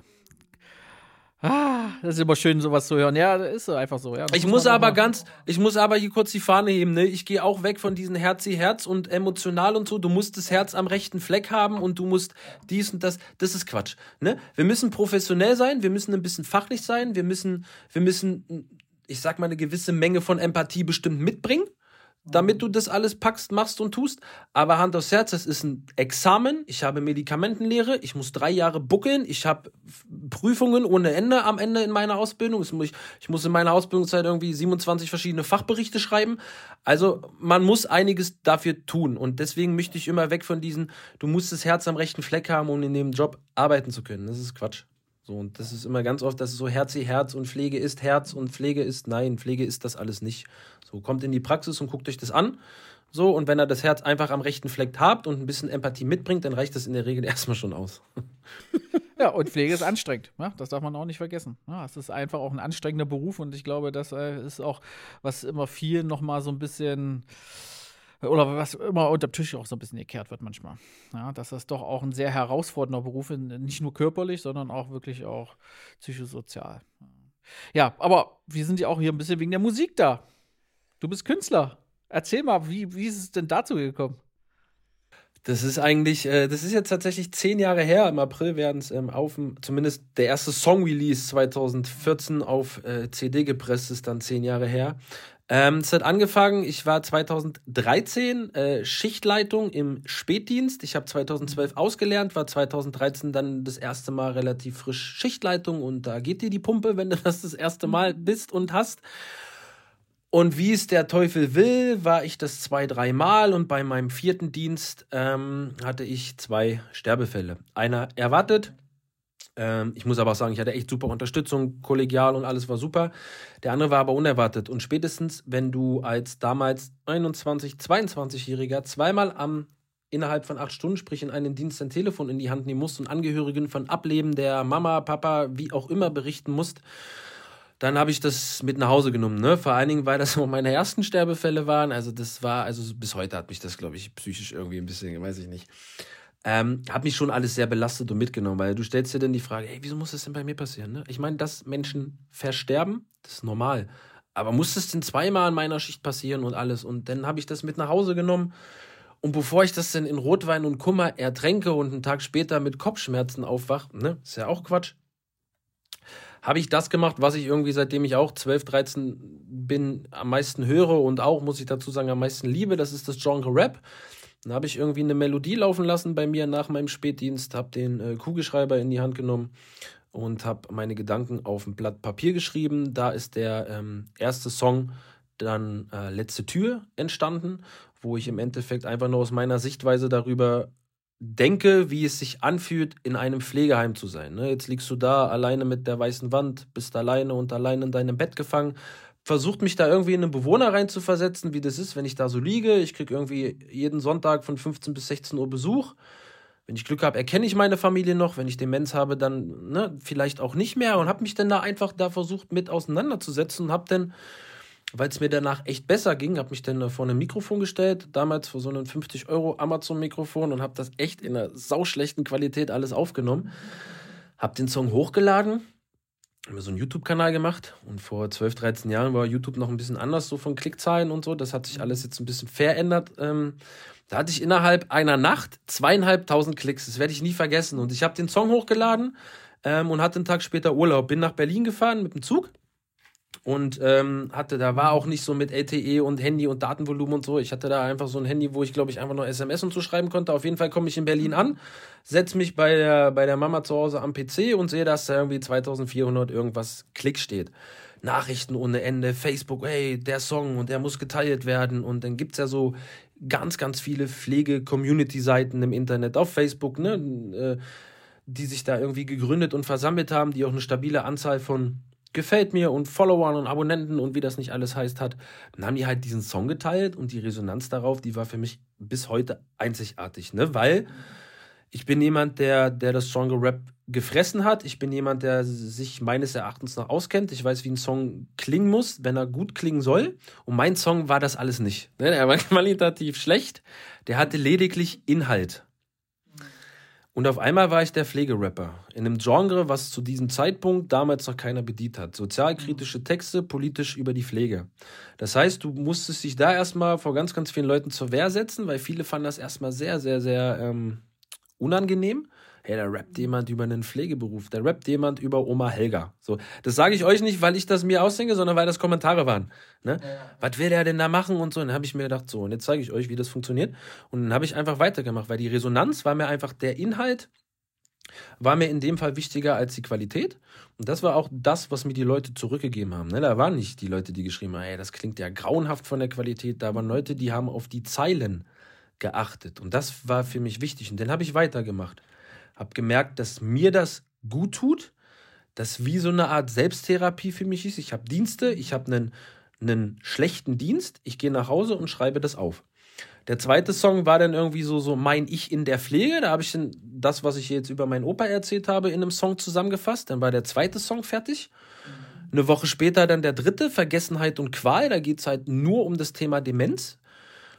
Das ist immer schön, sowas zu hören. Ja, das ist einfach so. Ja, ich muss aber hier kurz die Fahne heben. Ne? Ich gehe auch weg von diesen Herz und emotional und so. Du musst das Herz am rechten Fleck haben und du musst dies und das. Das ist Quatsch. Ne? Wir müssen professionell sein, wir müssen ein bisschen fachlich sein, wir müssen, ich sag mal, eine gewisse Menge von Empathie bestimmt mitbringen, damit du das alles packst, machst und tust. Aber Hand aufs Herz, das ist ein Examen. Ich habe Medikamentenlehre. Ich muss 3 Jahre buckeln. Ich habe Prüfungen ohne Ende am Ende in meiner Ausbildung. Ich muss in meiner Ausbildungszeit irgendwie 27 verschiedene Fachberichte schreiben. Also man muss einiges dafür tun. Und deswegen möchte ich immer weg von diesen, du musst das Herz am rechten Fleck haben, um in dem Job arbeiten zu können. Das ist Quatsch. So, und das ist immer ganz oft, dass es so Herz und Pflege ist Herz und Pflege ist, nein, Pflege ist das alles nicht. So, kommt in die Praxis und guckt euch das an. So, und wenn ihr das Herz einfach am rechten Fleck habt und ein bisschen Empathie mitbringt, dann reicht das in der Regel erstmal schon aus. Ja, und Pflege ist anstrengend. Ja, das darf man auch nicht vergessen. Ja, es ist einfach auch ein anstrengender Beruf und ich glaube, das ist auch, was immer vielen nochmal so ein bisschen oder was immer unter dem Tisch auch so ein bisschen gekehrt wird manchmal. Ja, dass das doch auch ein sehr herausfordernder Beruf ist, nicht nur körperlich, sondern auch wirklich auch psychosozial. Ja, aber wir sind ja auch hier ein bisschen wegen der Musik da. Du bist Künstler. Erzähl mal, wie ist es denn dazu gekommen? Das ist jetzt tatsächlich 10 Jahre her. Im April werden es zumindest der erste Song-Release 2014 auf CD gepresst, ist dann 10 Jahre her. Es hat angefangen, ich war 2013 Schichtleitung im Spätdienst. Ich habe 2012 ausgelernt, war 2013 dann das erste Mal relativ frisch Schichtleitung und da geht dir die Pumpe, wenn du das erste Mal bist und hast. Und wie es der Teufel will, war ich das 2-3 Mal und bei meinem 4. Dienst hatte ich 2 Sterbefälle. Einer erwartet. Ich muss aber auch sagen, ich hatte echt super Unterstützung, kollegial und alles war super. Der andere war aber unerwartet. Und spätestens, wenn du als damals 21-, 22-Jähriger zweimal innerhalb von 8 Stunden, sprich in einem Dienst, ein Telefon in die Hand nehmen musst und Angehörigen von Ableben der Mama, Papa, wie auch immer berichten musst, dann habe ich das mit nach Hause genommen. Ne? Vor allen Dingen, weil das auch meine ersten Sterbefälle waren. Also bis heute hat mich das, glaube ich, psychisch irgendwie ein bisschen, weiß ich nicht. Hat mich schon alles sehr belastet und mitgenommen, weil du stellst dir dann die Frage, hey, wieso muss das denn bei mir passieren? Ne? Ich meine, dass Menschen versterben, das ist normal. Aber muss das denn 2-mal in meiner Schicht passieren und alles? Und dann habe ich das mit nach Hause genommen. Und bevor ich das dann in Rotwein und Kummer ertränke und einen Tag später mit Kopfschmerzen aufwache, ne, ist ja auch Quatsch, habe ich das gemacht, was ich irgendwie, seitdem ich auch 12, 13 bin, am meisten höre und auch, muss ich dazu sagen, am meisten liebe. Das ist das Genre Rap. Dann habe ich irgendwie eine Melodie laufen lassen bei mir nach meinem Spätdienst, habe den Kugelschreiber in die Hand genommen und habe meine Gedanken auf ein Blatt Papier geschrieben. Da ist der erste Song dann Letzte Tür entstanden, wo ich im Endeffekt einfach nur aus meiner Sichtweise darüber denke, wie es sich anfühlt, in einem Pflegeheim zu sein. Ne? Jetzt liegst du da alleine mit der weißen Wand, bist alleine in deinem Bett gefangen, versucht mich da irgendwie in einen Bewohner reinzuversetzen, wie das ist, wenn ich da so liege. Ich kriege irgendwie jeden Sonntag von 15 bis 16 Uhr Besuch. Wenn ich Glück habe, erkenne ich meine Familie noch. Wenn ich Demenz habe, dann vielleicht auch nicht mehr. Und habe mich dann da einfach versucht mit auseinanderzusetzen und habe dann, weil es mir danach echt besser ging, habe mich dann vor einem Mikrofon gestellt, damals vor so einem 50 € Amazon-Mikrofon und habe das echt in einer sauschlechten Qualität alles aufgenommen. Habe den Song hochgeladen, haben wir so einen YouTube-Kanal gemacht und vor 12, 13 Jahren war YouTube noch ein bisschen anders, so von Klickzahlen und so. Das hat sich alles jetzt ein bisschen verändert. Da hatte ich innerhalb einer Nacht 2.500 Klicks. Das werde ich nie vergessen. Und ich habe den Song hochgeladen und hatte einen Tag später Urlaub. Bin nach Berlin gefahren mit dem Zug und da war auch nicht so mit LTE und Handy und Datenvolumen und so. Ich hatte da einfach so ein Handy, wo ich, glaube ich, einfach nur SMS und so schreiben konnte. Auf jeden Fall komme ich in Berlin an, setze mich bei der Mama zu Hause am PC und sehe, dass da irgendwie 2400 irgendwas Klick steht. Nachrichten ohne Ende, Facebook, hey, der Song und der muss geteilt werden. Und dann gibt's ja so ganz, ganz viele Pflege-Community-Seiten im Internet, auf Facebook, ne, die sich da irgendwie gegründet und versammelt haben, die auch eine stabile Anzahl von Gefällt mir und Followern und Abonnenten und wie das nicht alles heißt hat. Dann haben die halt diesen Song geteilt und die Resonanz darauf, die war für mich bis heute einzigartig, ne, weil ich bin jemand, der das Genre Rap gefressen hat. Ich bin jemand, der sich meines Erachtens nach auskennt. Ich weiß, wie ein Song klingen muss, wenn er gut klingen soll. Und mein Song war das alles nicht. Er war qualitativ schlecht. Der hatte lediglich Inhalt. Und auf einmal war ich der Pflegerapper. In einem Genre, was zu diesem Zeitpunkt damals noch keiner bedient hat. Sozialkritische Texte, politisch über die Pflege. Das heißt, du musstest dich da erstmal vor ganz, ganz vielen Leuten zur Wehr setzen, weil viele fanden das erstmal sehr, sehr, sehr unangenehm. Hey, da rappt jemand über einen Pflegeberuf, da rappt jemand über Oma Helga. So, das sage ich euch nicht, weil ich das mir ausdenke, sondern weil das Kommentare waren. Ne? Ja. Was will der denn da machen und so? Und dann habe ich mir gedacht, so, und jetzt zeige ich euch, wie das funktioniert. Und dann habe ich einfach weitergemacht, weil die Resonanz war mir einfach, der Inhalt war mir in dem Fall wichtiger als die Qualität. Und das war auch das, was mir die Leute zurückgegeben haben. Ne? Da waren nicht die Leute, die geschrieben haben, hey, das klingt ja grauenhaft von der Qualität. Da waren Leute, die haben auf die Zeilen geachtet. Und das war für mich wichtig. Und dann habe ich weitergemacht. Habe gemerkt, dass mir das gut tut, dass wie so eine Art Selbsttherapie für mich ist. Ich habe Dienste, ich habe einen schlechten Dienst, ich gehe nach Hause und schreibe das auf. Der zweite Song war dann irgendwie so mein Ich in der Pflege. Da habe ich dann das, was ich jetzt über meinen Opa erzählt habe, in einem Song zusammengefasst. Dann war der zweite Song fertig. Eine Woche später dann der dritte, Vergessenheit und Qual. Da geht es halt nur um das Thema Demenz.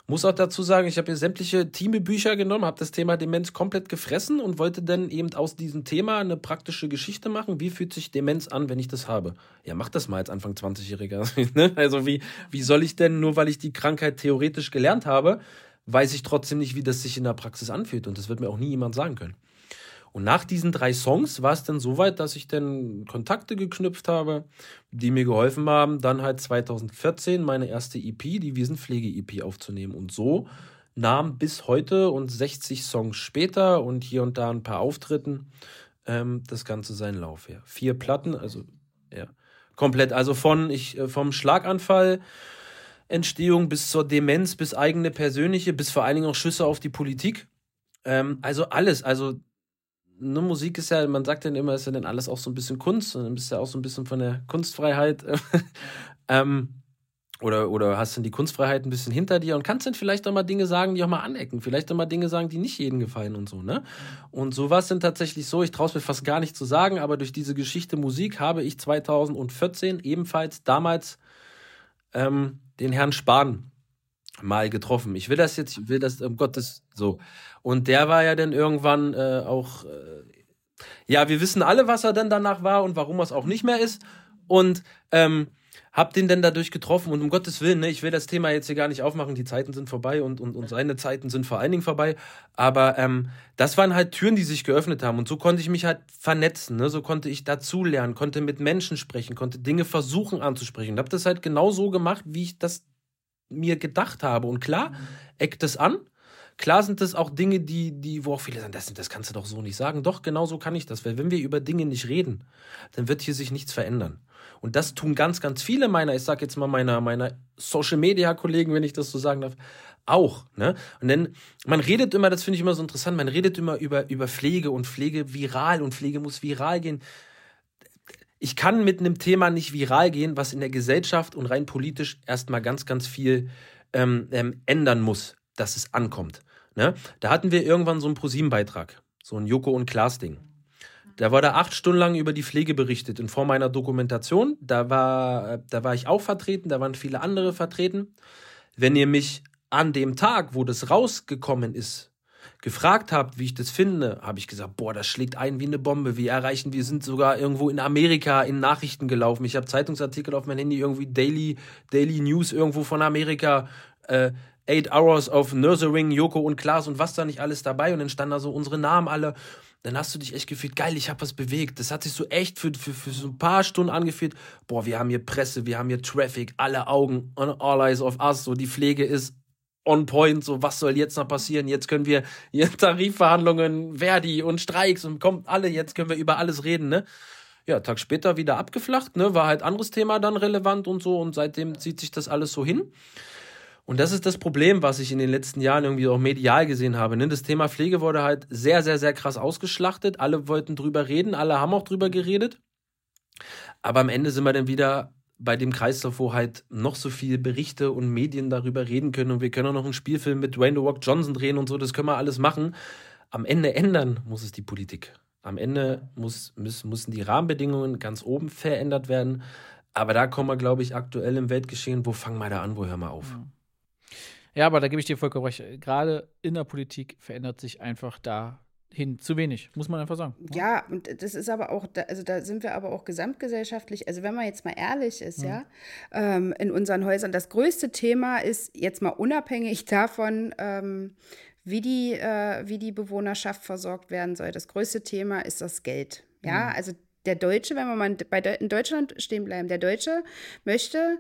Muss auch dazu sagen, ich habe hier sämtliche Thieme-Bücher genommen, habe das Thema Demenz komplett gefressen und wollte dann eben aus diesem Thema eine praktische Geschichte machen. Wie fühlt sich Demenz an, wenn ich das habe? Ja, mach das mal als Anfang 20-Jähriger. Also wie soll ich denn, nur weil ich die Krankheit theoretisch gelernt habe, weiß ich trotzdem nicht, wie das sich in der Praxis anfühlt. Und das wird mir auch nie jemand sagen können. Und nach diesen 3 Songs war es dann so weit, dass ich dann Kontakte geknüpft habe, die mir geholfen haben, dann halt 2014 meine erste EP, die Wiesenpflege-EP aufzunehmen. Und so nahm bis heute und 60 Songs später und hier und da ein paar Auftritten das Ganze seinen Lauf her. 4 Platten, also ja, komplett. Also vom Schlaganfall, Entstehung bis zur Demenz, bis eigene persönliche, bis vor allen Dingen auch Schüsse auf die Politik. Also alles, also ne, Musik ist ja, man sagt dann immer, ist ja dann alles auch so ein bisschen Kunst und dann bist du ja auch so ein bisschen von der Kunstfreiheit oder hast dann die Kunstfreiheit ein bisschen hinter dir und kannst dann vielleicht auch mal Dinge sagen, die auch mal anecken, vielleicht auch mal Dinge sagen, die nicht jedem gefallen und so, ne? Und so war es dann tatsächlich so, ich traue es mir fast gar nicht zu sagen, aber durch diese Geschichte Musik habe ich 2014 ebenfalls damals den Herrn Spahn mal getroffen. Ich will das, um Gottes, so. Und der war ja dann irgendwann auch, ja, wir wissen alle, was er dann danach war und warum er es auch nicht mehr ist. Und hab den dann dadurch getroffen und um Gottes Willen, ne, ich will das Thema jetzt hier gar nicht aufmachen, die Zeiten sind vorbei und seine Zeiten sind vor allen Dingen vorbei. Aber das waren halt Türen, die sich geöffnet haben und so konnte ich mich halt vernetzen, ne? So konnte ich dazulernen, konnte mit Menschen sprechen, konnte Dinge versuchen anzusprechen und hab das halt genau so gemacht, wie ich das mir gedacht habe. Und klar, eckt es an. Klar sind das auch Dinge, wo auch viele sagen, das kannst du doch so nicht sagen. Doch, genau so kann ich das. Weil wenn wir über Dinge nicht reden, dann wird hier sich nichts verändern. Und das tun ganz, ganz viele meiner, ich sag jetzt mal meiner Social-Media-Kollegen, wenn ich das so sagen darf, auch. Ne? Und dann, man redet immer, das finde ich immer so interessant, man redet immer über Pflege und Pflege viral und Pflege muss viral gehen. Ich kann mit einem Thema nicht viral gehen, was in der Gesellschaft und rein politisch erstmal ganz, ganz viel ändern muss, dass es ankommt. Ne? Da hatten wir irgendwann so einen ProSieben-Beitrag, so ein Joko und Klaas-Ding. Da wurde 8 Stunden lang über die Pflege berichtet in Form einer Dokumentation. Da war ich auch vertreten, da waren viele andere vertreten. Wenn ihr mich an dem Tag, wo das rausgekommen ist, gefragt habt, wie ich das finde, habe ich gesagt, boah, das schlägt ein wie eine Bombe. Wir sind sogar irgendwo in Amerika in Nachrichten gelaufen. Ich habe Zeitungsartikel auf mein Handy, irgendwie Daily News irgendwo von Amerika, 8 Hours of Nursing, Joko und Klaas und was da nicht alles dabei. Und dann standen da so unsere Namen alle. Dann hast du dich echt gefühlt, geil, ich habe was bewegt. Das hat sich so echt für so ein paar Stunden angefühlt. Boah, wir haben hier Presse, wir haben hier Traffic, alle Augen, all eyes of us. So, die Pflege ist on point, so was soll jetzt noch passieren? Jetzt können wir hier Tarifverhandlungen, Verdi und Streiks und kommt alle, jetzt können wir über alles reden, ne? Ja, Tag später wieder abgeflacht, ne? War halt anderes Thema dann relevant und so und seitdem zieht sich das alles so hin. Und das ist das Problem, was ich in den letzten Jahren irgendwie auch medial gesehen habe, ne? Das Thema Pflege wurde halt sehr, sehr, sehr krass ausgeschlachtet. Alle wollten drüber reden, alle haben auch drüber geredet. Aber am Ende sind wir dann wieder bei dem Kreislauf, wo halt noch so viele Berichte und Medien darüber reden können und wir können auch noch einen Spielfilm mit Dwayne The Rock Johnson drehen und so, das können wir alles machen. Am Ende ändern muss es die Politik. Am Ende müssen die Rahmenbedingungen ganz oben verändert werden. Aber da kommen wir, glaube ich, aktuell im Weltgeschehen, wo fangen wir da an, wo hören wir auf? Ja, aber da gebe ich dir vollkommen recht. Gerade in der Politik verändert sich einfach dahin zu wenig, muss man einfach sagen. Ja, und das ist aber auch, da sind wir aber auch gesamtgesellschaftlich, also wenn man jetzt mal ehrlich ist, in unseren Häusern, das größte Thema ist jetzt mal unabhängig davon, wie die Bewohnerschaft versorgt werden soll. Das größte Thema ist das Geld. Ja, also der Deutsche, wenn wir mal in Deutschland stehen bleiben, der Deutsche möchte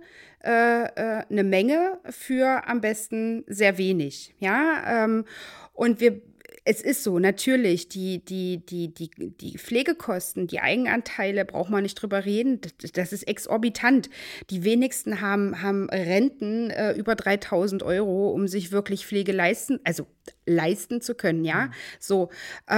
eine Menge für am besten sehr wenig. Ja, und es ist so, natürlich, die Pflegekosten, die Eigenanteile, braucht man nicht drüber reden, das ist exorbitant. Die wenigsten haben Renten über 3.000 €, um sich wirklich Pflege leisten zu können, ja, so,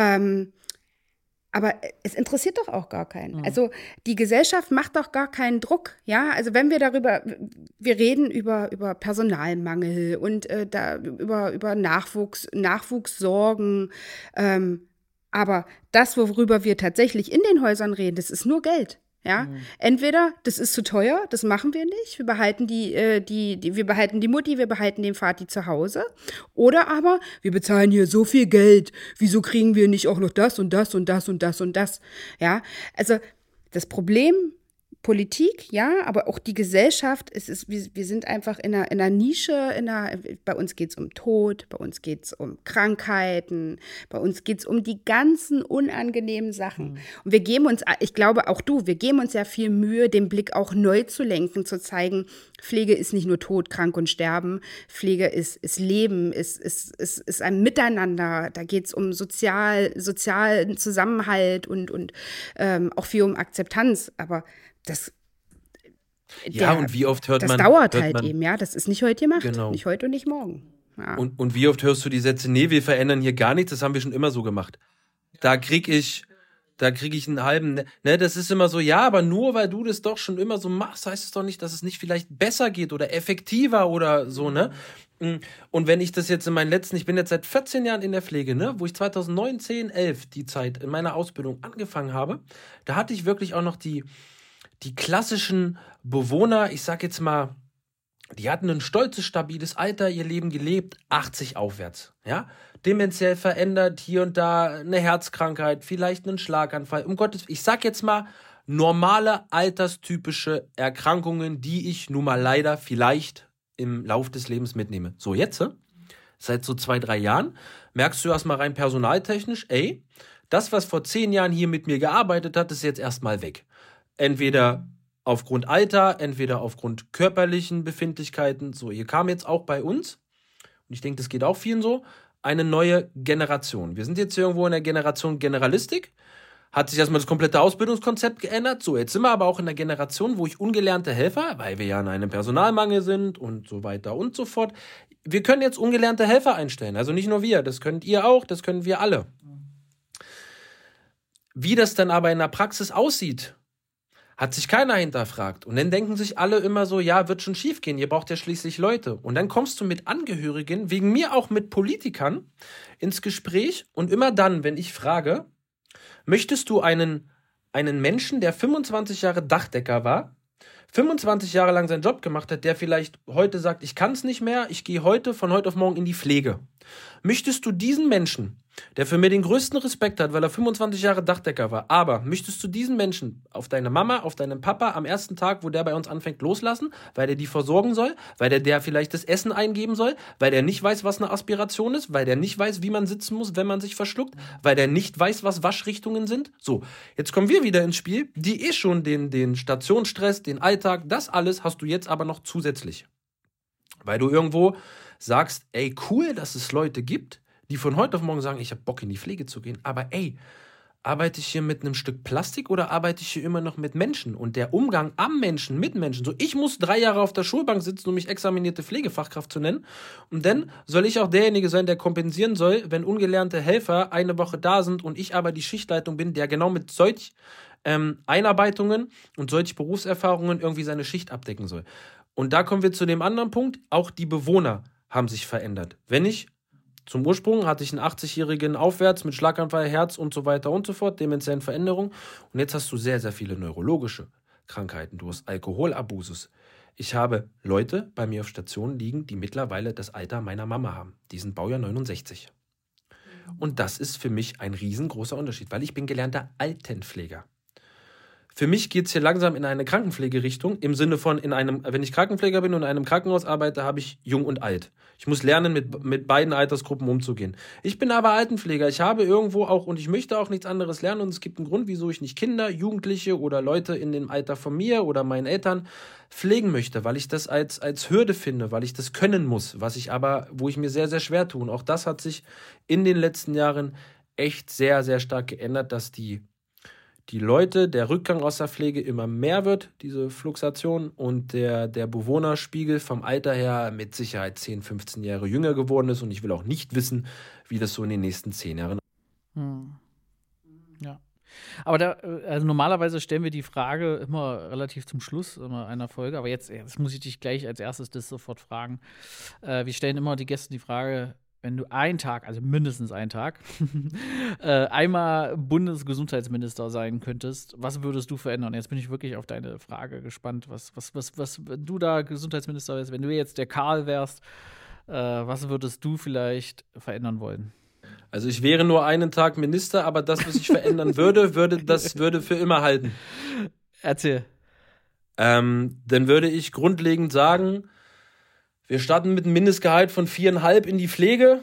aber es interessiert doch auch gar keinen. Also die Gesellschaft macht doch gar keinen Druck, ja. Also wenn wir wir reden über Personalmangel und über Nachwuchssorgen, aber das, worüber wir tatsächlich in den Häusern reden, das ist nur Geld. Ja, entweder das ist zu teuer, das machen wir nicht, wir behalten wir behalten die Mutti, wir behalten den Vati zu Hause. Oder aber, wir bezahlen hier so viel Geld, wieso kriegen wir nicht auch noch das und das und das und das und das? Ja, also das Problem, Politik, ja, aber auch die Gesellschaft, wir sind einfach in einer Nische, bei uns geht es um Tod, bei uns geht es um Krankheiten, bei uns geht es um die ganzen unangenehmen Sachen. Und wir geben uns, ich glaube auch wir geben uns ja viel Mühe, den Blick auch neu zu lenken, zu zeigen, Pflege ist nicht nur Tod, krank und sterben, Pflege ist Leben, ist ein Miteinander, da geht es um sozialen Zusammenhalt und auch viel um Akzeptanz, aber und wie oft hört man. Das dauert halt eben, ja. Das ist nicht heute gemacht. Genau. Nicht heute und nicht morgen. Ja. Und wie oft hörst du die Sätze, nee, wir verändern hier gar nichts, das haben wir schon immer so gemacht. Da krieg ich einen halben, ne, das ist immer so, ja, aber nur weil du das doch schon immer so machst, heißt es doch nicht, dass es nicht vielleicht besser geht oder effektiver oder so, ne? Und wenn ich das jetzt ich bin jetzt seit 14 Jahren in der Pflege, ne, wo ich 2009, 10, 11 die Zeit in meiner Ausbildung angefangen habe, da hatte ich wirklich auch noch die klassischen Bewohner, ich sag jetzt mal, die hatten ein stolzes, stabiles Alter, ihr Leben gelebt, 80 aufwärts, ja, dementiell verändert, hier und da eine Herzkrankheit, vielleicht einen Schlaganfall, ich sag jetzt mal, normale, alterstypische Erkrankungen, die ich nun mal leider vielleicht im Lauf des Lebens mitnehme. So, jetzt, seit so 2, 3 Jahren, merkst du erstmal rein personaltechnisch, das, was vor 10 Jahren hier mit mir gearbeitet hat, ist jetzt erstmal weg. Entweder aufgrund Alter, entweder aufgrund körperlichen Befindlichkeiten. So, hier kam jetzt auch bei uns, und ich denke, das geht auch vielen so, eine neue Generation. Wir sind jetzt irgendwo in der Generation Generalistik. Hat sich erstmal das komplette Ausbildungskonzept geändert. So, jetzt sind wir aber auch in der Generation, wo ich ungelernte Helfer, weil wir ja in einem Personalmangel sind und so weiter und so fort. Wir können jetzt ungelernte Helfer einstellen. Also nicht nur wir, das könnt ihr auch, das können wir alle. Wie das dann aber in der Praxis aussieht, hat sich keiner hinterfragt. Und dann denken sich alle immer so, ja, wird schon schief gehen, ihr braucht ja schließlich Leute. Und dann kommst du mit Angehörigen, wegen mir auch mit Politikern, ins Gespräch. Und immer dann, wenn ich frage, möchtest du einen Menschen, der 25 Jahre Dachdecker war, 25 Jahre lang seinen Job gemacht hat, der vielleicht heute sagt, ich kann es nicht mehr, ich gehe von heute auf morgen in die Pflege. Möchtest du diesen Menschen, der für mich den größten Respekt hat, weil er 25 Jahre Dachdecker war, aber möchtest du diesen Menschen auf deine Mama, auf deinen Papa am ersten Tag, wo der bei uns anfängt, loslassen, weil der die versorgen soll, weil der vielleicht das Essen eingeben soll, weil der nicht weiß, was eine Aspiration ist, weil der nicht weiß, wie man sitzen muss, wenn man sich verschluckt, weil der nicht weiß, was Waschrichtungen sind? So, jetzt kommen wir wieder ins Spiel, die schon den Stationsstress, den Alltag, das alles hast du jetzt aber noch zusätzlich. Weil du irgendwo sagst, cool, dass es Leute gibt, die von heute auf morgen sagen, ich habe Bock in die Pflege zu gehen, aber arbeite ich hier mit einem Stück Plastik oder arbeite ich hier immer noch mit Menschen? Und der Umgang am Menschen, mit Menschen, so ich muss 3 Jahre auf der Schulbank sitzen, um mich examinierte Pflegefachkraft zu nennen, und dann soll ich auch derjenige sein, der kompensieren soll, wenn ungelernte Helfer eine Woche da sind und ich aber die Schichtleitung bin, der genau mit solch Einarbeitungen und solch Berufserfahrungen irgendwie seine Schicht abdecken soll. Und da kommen wir zu dem anderen Punkt, auch die Bewohner haben sich verändert. Zum Ursprung hatte ich einen 80-Jährigen aufwärts mit Schlaganfall, Herz und so weiter und so fort, demenziellen Veränderungen. Und jetzt hast du sehr, sehr viele neurologische Krankheiten. Du hast Alkoholabusus. Ich habe Leute bei mir auf Station liegen, die mittlerweile das Alter meiner Mama haben. Die sind Baujahr 69. Und das ist für mich ein riesengroßer Unterschied, weil ich bin gelernter Altenpfleger. Für mich geht es hier langsam in eine Krankenpflegerichtung, im Sinne von, wenn ich Krankenpfleger bin und in einem Krankenhaus arbeite, habe ich jung und alt. Ich muss lernen, mit beiden Altersgruppen umzugehen. Ich bin aber Altenpfleger. Ich habe irgendwo auch, und ich möchte auch nichts anderes lernen, und es gibt einen Grund, wieso ich nicht Kinder, Jugendliche oder Leute in dem Alter von mir oder meinen Eltern pflegen möchte, weil ich das als Hürde finde, weil ich das können muss, wo ich mir sehr, sehr schwer tue. Und auch das hat sich in den letzten Jahren echt sehr, sehr stark geändert, dass die Leute, der Rückgang aus der Pflege immer mehr wird, diese Fluxation, und der Bewohnerspiegel vom Alter her mit Sicherheit 10, 15 Jahre jünger geworden ist, und ich will auch nicht wissen, wie das so in den nächsten 10 Jahren. Ja. Aber also normalerweise stellen wir die Frage immer relativ zum Schluss einer Folge, aber jetzt muss ich dich gleich als erstes das sofort fragen. Wir stellen immer die Gäste die Frage, wenn du einen Tag, also mindestens einen Tag, einmal Bundesgesundheitsminister sein könntest, was würdest du verändern? Jetzt bin ich wirklich auf deine Frage gespannt, was wenn du da Gesundheitsminister wärst, wenn du jetzt der Karl wärst, was würdest du vielleicht verändern wollen? Also ich wäre nur einen Tag Minister, aber das, was ich verändern würde für immer halten. Erzähl. Dann würde ich grundlegend sagen, wir starten mit einem Mindestgehalt von 4,5 in die Pflege.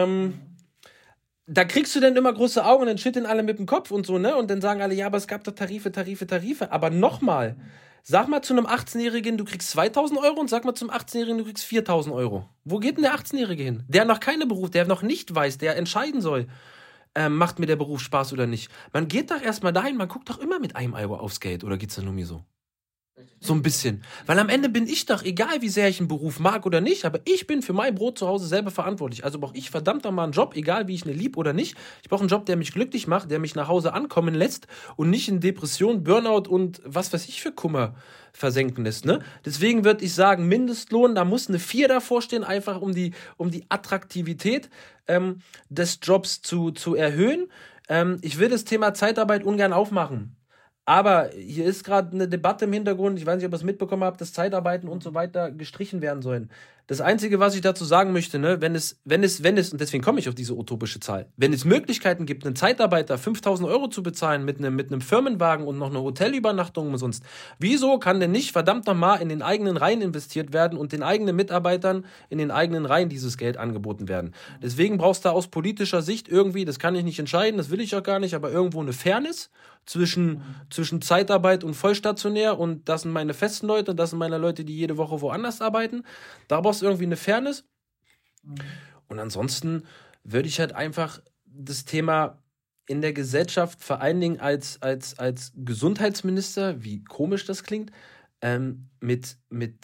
Da kriegst du dann immer große Augen und dann schütteln alle mit dem Kopf und so, ne? Und dann sagen alle, ja, aber es gab doch Tarife. Aber nochmal, sag mal zu einem 18-Jährigen, du kriegst 2.000 Euro und sag mal zum 18-Jährigen, du kriegst 4.000 Euro. Wo geht denn der 18-Jährige hin? Der noch keinen Beruf, der noch nicht weiß, der entscheiden soll, macht mir der Beruf Spaß oder nicht. Man geht doch erstmal dahin, man guckt doch immer mit einem Euro aufs Geld, oder geht's dann nur mir so? So ein bisschen. Weil am Ende bin ich doch, egal wie sehr ich einen Beruf mag oder nicht, aber ich bin für mein Brot zu Hause selber verantwortlich. Also brauche ich verdammt nochmal einen Job, egal wie ich ihn lieb oder nicht. Ich brauche einen Job, der mich glücklich macht, der mich nach Hause ankommen lässt und nicht in Depression, Burnout und was weiß ich für Kummer versenken lässt. Ne? Deswegen würde ich sagen, Mindestlohn, da muss eine 4 davor stehen, einfach um die Attraktivität des Jobs zu erhöhen. Ich will das Thema Zeitarbeit ungern aufmachen. Aber hier ist gerade eine Debatte im Hintergrund, ich weiß nicht, ob ihr es mitbekommen habt, dass Zeitarbeiten und so weiter gestrichen werden sollen. Das Einzige, was ich dazu sagen möchte, ne, wenn es, und deswegen komme ich auf diese utopische Zahl, wenn es Möglichkeiten gibt, einen Zeitarbeiter 5.000 Euro zu bezahlen mit einem Firmenwagen und noch eine Hotelübernachtung umsonst, wieso kann denn nicht verdammt nochmal in den eigenen Reihen investiert werden und den eigenen Mitarbeitern in den eigenen Reihen dieses Geld angeboten werden? Deswegen brauchst du aus politischer Sicht irgendwie, das kann ich nicht entscheiden, das will ich auch gar nicht, aber irgendwo eine Fairness zwischen Zeitarbeit und vollstationär, und das sind meine festen Leute und das sind meine Leute, die jede Woche woanders arbeiten. Da brauchst du irgendwie eine Fairness. Und ansonsten würde ich halt einfach das Thema in der Gesellschaft, vor allen Dingen als Gesundheitsminister, wie komisch das klingt, mit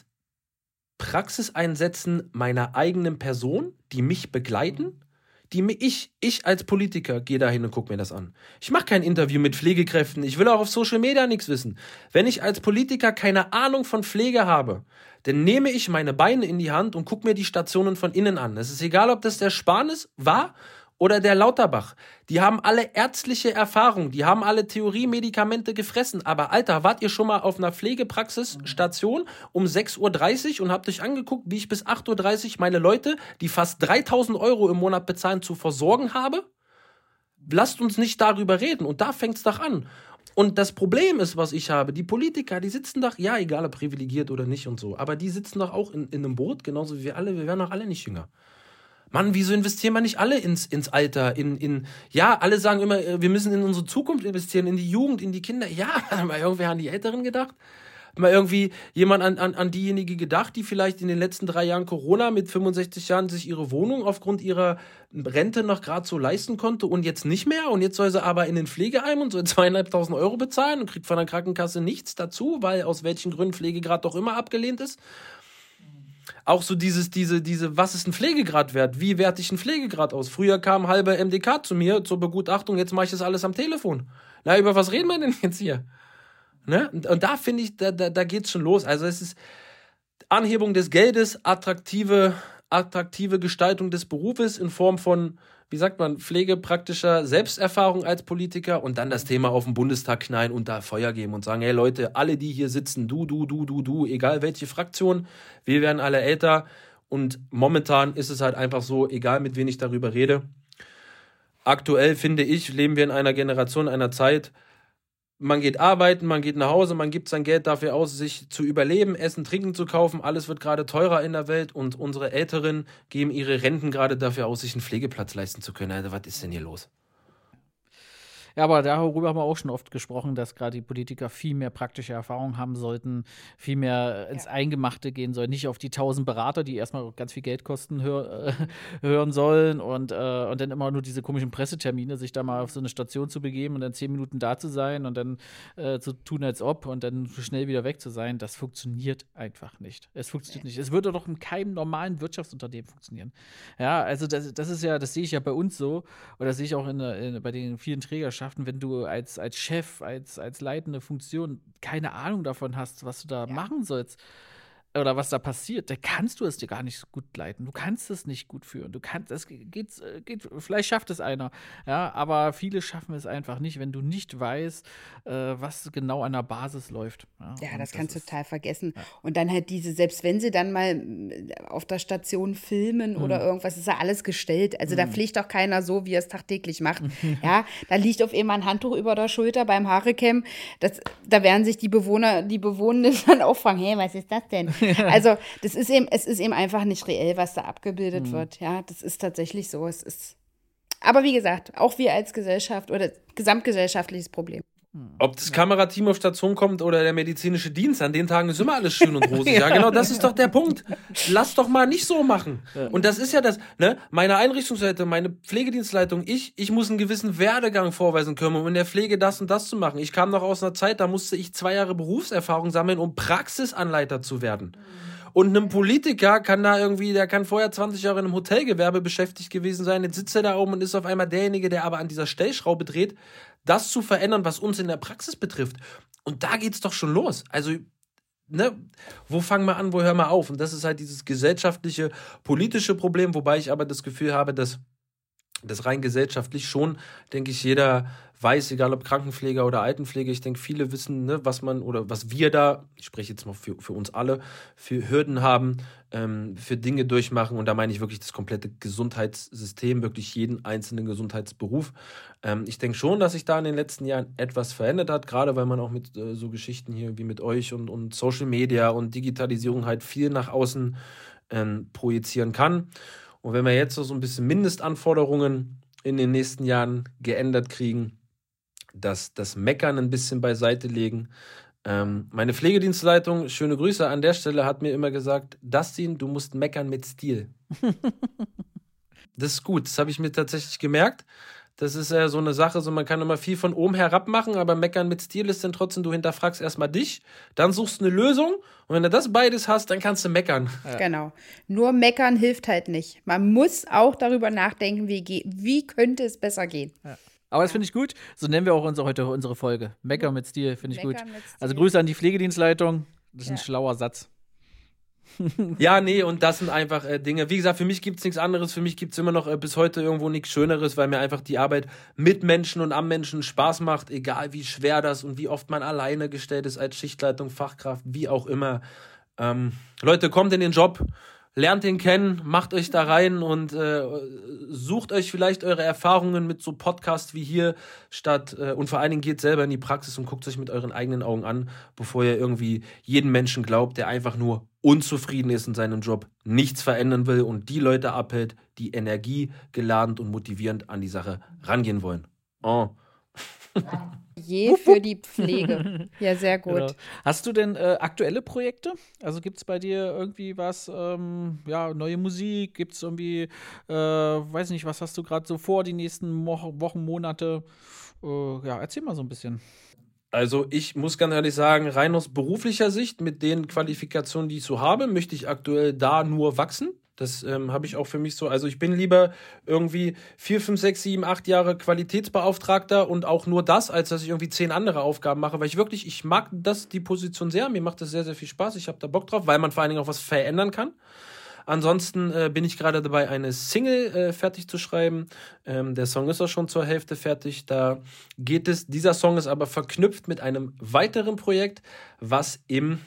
Praxiseinsätzen meiner eigenen Person, die mich begleiten, ich als Politiker gehe da hin und gucke mir das an. Ich mache kein Interview mit Pflegekräften. Ich will auch auf Social Media nichts wissen. Wenn ich als Politiker keine Ahnung von Pflege habe, dann nehme ich meine Beine in die Hand und gucke mir die Stationen von innen an. Es ist egal, ob das der Spahn war oder der Lauterbach. Die haben alle ärztliche Erfahrung, die haben alle Theorie-Medikamente gefressen. Aber Alter, wart ihr schon mal auf einer Pflegepraxisstation um 6.30 Uhr und habt euch angeguckt, wie ich bis 8.30 Uhr meine Leute, die fast 3.000 Euro im Monat bezahlen, zu versorgen habe? Lasst uns nicht darüber reden. Und da fängt's doch an. Und das Problem ist, was ich habe, die Politiker, die sitzen doch, ja, egal ob privilegiert oder nicht und so, aber die sitzen doch auch in einem Boot, genauso wie wir alle, wir werden doch alle nicht jünger. Mann, wieso investieren wir nicht alle ins Alter? Ja, alle sagen immer, wir müssen in unsere Zukunft investieren, in die Jugend, in die Kinder. Ja, hat mal irgendwer an die Älteren gedacht? Hat mal irgendwie jemand an diejenige gedacht, die vielleicht in den letzten 3 Jahren Corona mit 65 Jahren sich ihre Wohnung aufgrund ihrer Rente noch gerade so leisten konnte und jetzt nicht mehr? Und jetzt soll sie aber in den Pflegeheim und soll 2.500 Euro bezahlen und kriegt von der Krankenkasse nichts dazu, weil aus welchen Gründen Pflegegrad doch immer abgelehnt ist? Auch so diese, was ist ein Pflegegrad wert? Wie werte ich einen Pflegegrad aus? Früher kam halber MDK zu mir zur Begutachtung, jetzt mache ich das alles am Telefon. Na, über was reden wir denn jetzt hier? Ne? Und da finde ich, da geht's schon los. Also es ist Anhebung des Geldes, attraktive Gestaltung des Berufes in Form von, wie sagt man, pflegepraktischer Selbsterfahrung als Politiker und dann das Thema auf den Bundestag knallen und da Feuer geben und sagen, hey Leute, alle, die hier sitzen, du, egal welche Fraktion, wir werden alle älter und momentan ist es halt einfach so, egal mit wem ich darüber rede. Aktuell, finde ich, leben wir in einer Generation, einer Zeit, man geht arbeiten, man geht nach Hause, man gibt sein Geld dafür aus, sich zu überleben, Essen, Trinken zu kaufen. Alles wird gerade teurer in der Welt und unsere Älteren geben ihre Renten gerade dafür aus, sich einen Pflegeplatz leisten zu können. Also was ist denn hier los? Ja, aber darüber haben wir auch schon oft gesprochen, dass gerade die Politiker viel mehr praktische Erfahrung haben sollten, viel mehr ins Eingemachte gehen sollen, nicht auf die 1.000 Berater, die erstmal ganz viel Geld kosten, hören sollen und dann immer nur diese komischen Pressetermine, sich da mal auf so eine Station zu begeben und dann 10 Minuten da zu sein und dann zu tun, als ob und dann schnell wieder weg zu sein. Das funktioniert einfach nicht. Es funktioniert nicht. Es würde doch in keinem normalen Wirtschaftsunternehmen funktionieren. Ja, also das ist ja, das sehe ich ja bei uns so oder das sehe ich auch bei den vielen Trägerschaften, wenn du als Chef, als leitende Funktion keine Ahnung davon hast, was du da machen sollst, oder was da passiert, da kannst du es dir gar nicht so gut leiten. Du kannst es nicht gut führen. Vielleicht schafft es einer, ja, aber viele schaffen es einfach nicht, wenn du nicht weißt, was genau an der Basis läuft. Ja, das kannst du total vergessen. Ja. Und dann halt selbst wenn sie dann mal auf der Station filmen oder irgendwas, ist ja alles gestellt. Also da pflegt doch keiner so, wie er es tagtäglich macht. Ja, da liegt auf einmal ein Handtuch über der Schulter beim Haarecam. Da werden sich die Bewohnenden dann auch fragen, hey, was ist das denn? Also es ist eben einfach nicht reell, was da abgebildet wird. Ja, das ist tatsächlich so. Aber wie gesagt, auch wir als Gesellschaft oder gesamtgesellschaftliches Problem. Ob das Kamerateam auf Station kommt oder der medizinische Dienst, an den Tagen ist immer alles schön und rosig. Ja, genau, das ist doch der Punkt. Lass doch mal nicht so machen. Und das ist ja das, ne? Meine Einrichtungsleitung, meine Pflegedienstleitung, ich muss einen gewissen Werdegang vorweisen können, um in der Pflege das und das zu machen. Ich kam noch aus einer Zeit, da musste ich 2 Jahre Berufserfahrung sammeln, um Praxisanleiter zu werden. Und ein Politiker der kann vorher 20 Jahre in einem Hotelgewerbe beschäftigt gewesen sein, jetzt sitzt er da oben und ist auf einmal derjenige, der aber an dieser Stellschraube dreht, das zu verändern, was uns in der Praxis betrifft. Und da geht's doch schon los. Also, ne, wo fangen wir an, wo hören wir auf? Und das ist halt dieses gesellschaftliche, politische Problem, wobei ich aber das Gefühl habe, dass das rein gesellschaftlich schon, denke ich, jeder weiß, egal ob Krankenpfleger oder Altenpflege, ich denke, viele wissen, ne, was wir da, ich spreche jetzt mal für uns alle, für Hürden haben, für Dinge durchmachen. Und da meine ich wirklich das komplette Gesundheitssystem, wirklich jeden einzelnen Gesundheitsberuf. Ich denke schon, dass sich da in den letzten Jahren etwas verändert hat, gerade weil man auch mit so Geschichten hier wie mit euch und Social Media und Digitalisierung halt viel nach außen projizieren kann. Und wenn wir jetzt so ein bisschen Mindestanforderungen in den nächsten Jahren geändert kriegen, das Meckern ein bisschen beiseite legen. Meine Pflegedienstleitung, schöne Grüße an der Stelle, hat mir immer gesagt, Dustin, du musst meckern mit Stil. Das ist gut, das habe ich mir tatsächlich gemerkt. Das ist ja so eine Sache, so man kann immer viel von oben herab machen, aber meckern mit Stil ist dann trotzdem, du hinterfragst erstmal dich, dann suchst du eine Lösung und wenn du das beides hast, dann kannst du meckern. Ja. Genau. Nur meckern hilft halt nicht. Man muss auch darüber nachdenken, wie könnte es besser gehen. Ja. Aber das finde ich gut. So nennen wir auch unsere Folge. Meckern mit Stil, finde ich gut. Also Grüße an die Pflegedienstleitung. Das ist ein schlauer Satz. Ja, nee, und das sind einfach Dinge. Wie gesagt, für mich gibt es nichts anderes. Für mich gibt es immer noch bis heute irgendwo nichts Schöneres, weil mir einfach die Arbeit mit Menschen und am Menschen Spaß macht, egal wie schwer das und wie oft man alleine gestellt ist als Schichtleitung, Fachkraft, wie auch immer. Leute, kommt in den Job, lernt ihn kennen, macht euch da rein und sucht euch vielleicht eure Erfahrungen mit so Podcasts wie hier und vor allen Dingen geht selber in die Praxis und guckt es euch mit euren eigenen Augen an, bevor ihr irgendwie jeden Menschen glaubt, der einfach nur unzufrieden ist in seinem Job, nichts verändern will und die Leute abhält, die energiegeladen und motivierend an die Sache rangehen wollen. Oh. Für die Pflege. Ja, sehr gut. Genau. Hast du denn aktuelle Projekte? Also gibt es bei dir irgendwie was, neue Musik? Gibt es irgendwie, weiß nicht, was hast du gerade so vor, die nächsten Wochen, Monate? Erzähl mal so ein bisschen. Also ich muss ganz ehrlich sagen, rein aus beruflicher Sicht, mit den Qualifikationen, die ich so habe, möchte ich aktuell da nur wachsen. Das habe ich auch für mich so. Also ich bin lieber irgendwie 4, 5, 6, 7, 8 Jahre Qualitätsbeauftragter und auch nur das, als dass ich irgendwie 10 andere Aufgaben mache, weil ich mag die Position sehr. Mir macht das sehr, sehr viel Spaß. Ich habe da Bock drauf, weil man vor allen Dingen auch was verändern kann. Ansonsten bin ich gerade dabei, eine Single fertig zu schreiben. Der Song ist auch schon zur Hälfte fertig. Dieser Song ist aber verknüpft mit einem weiteren Projekt, was im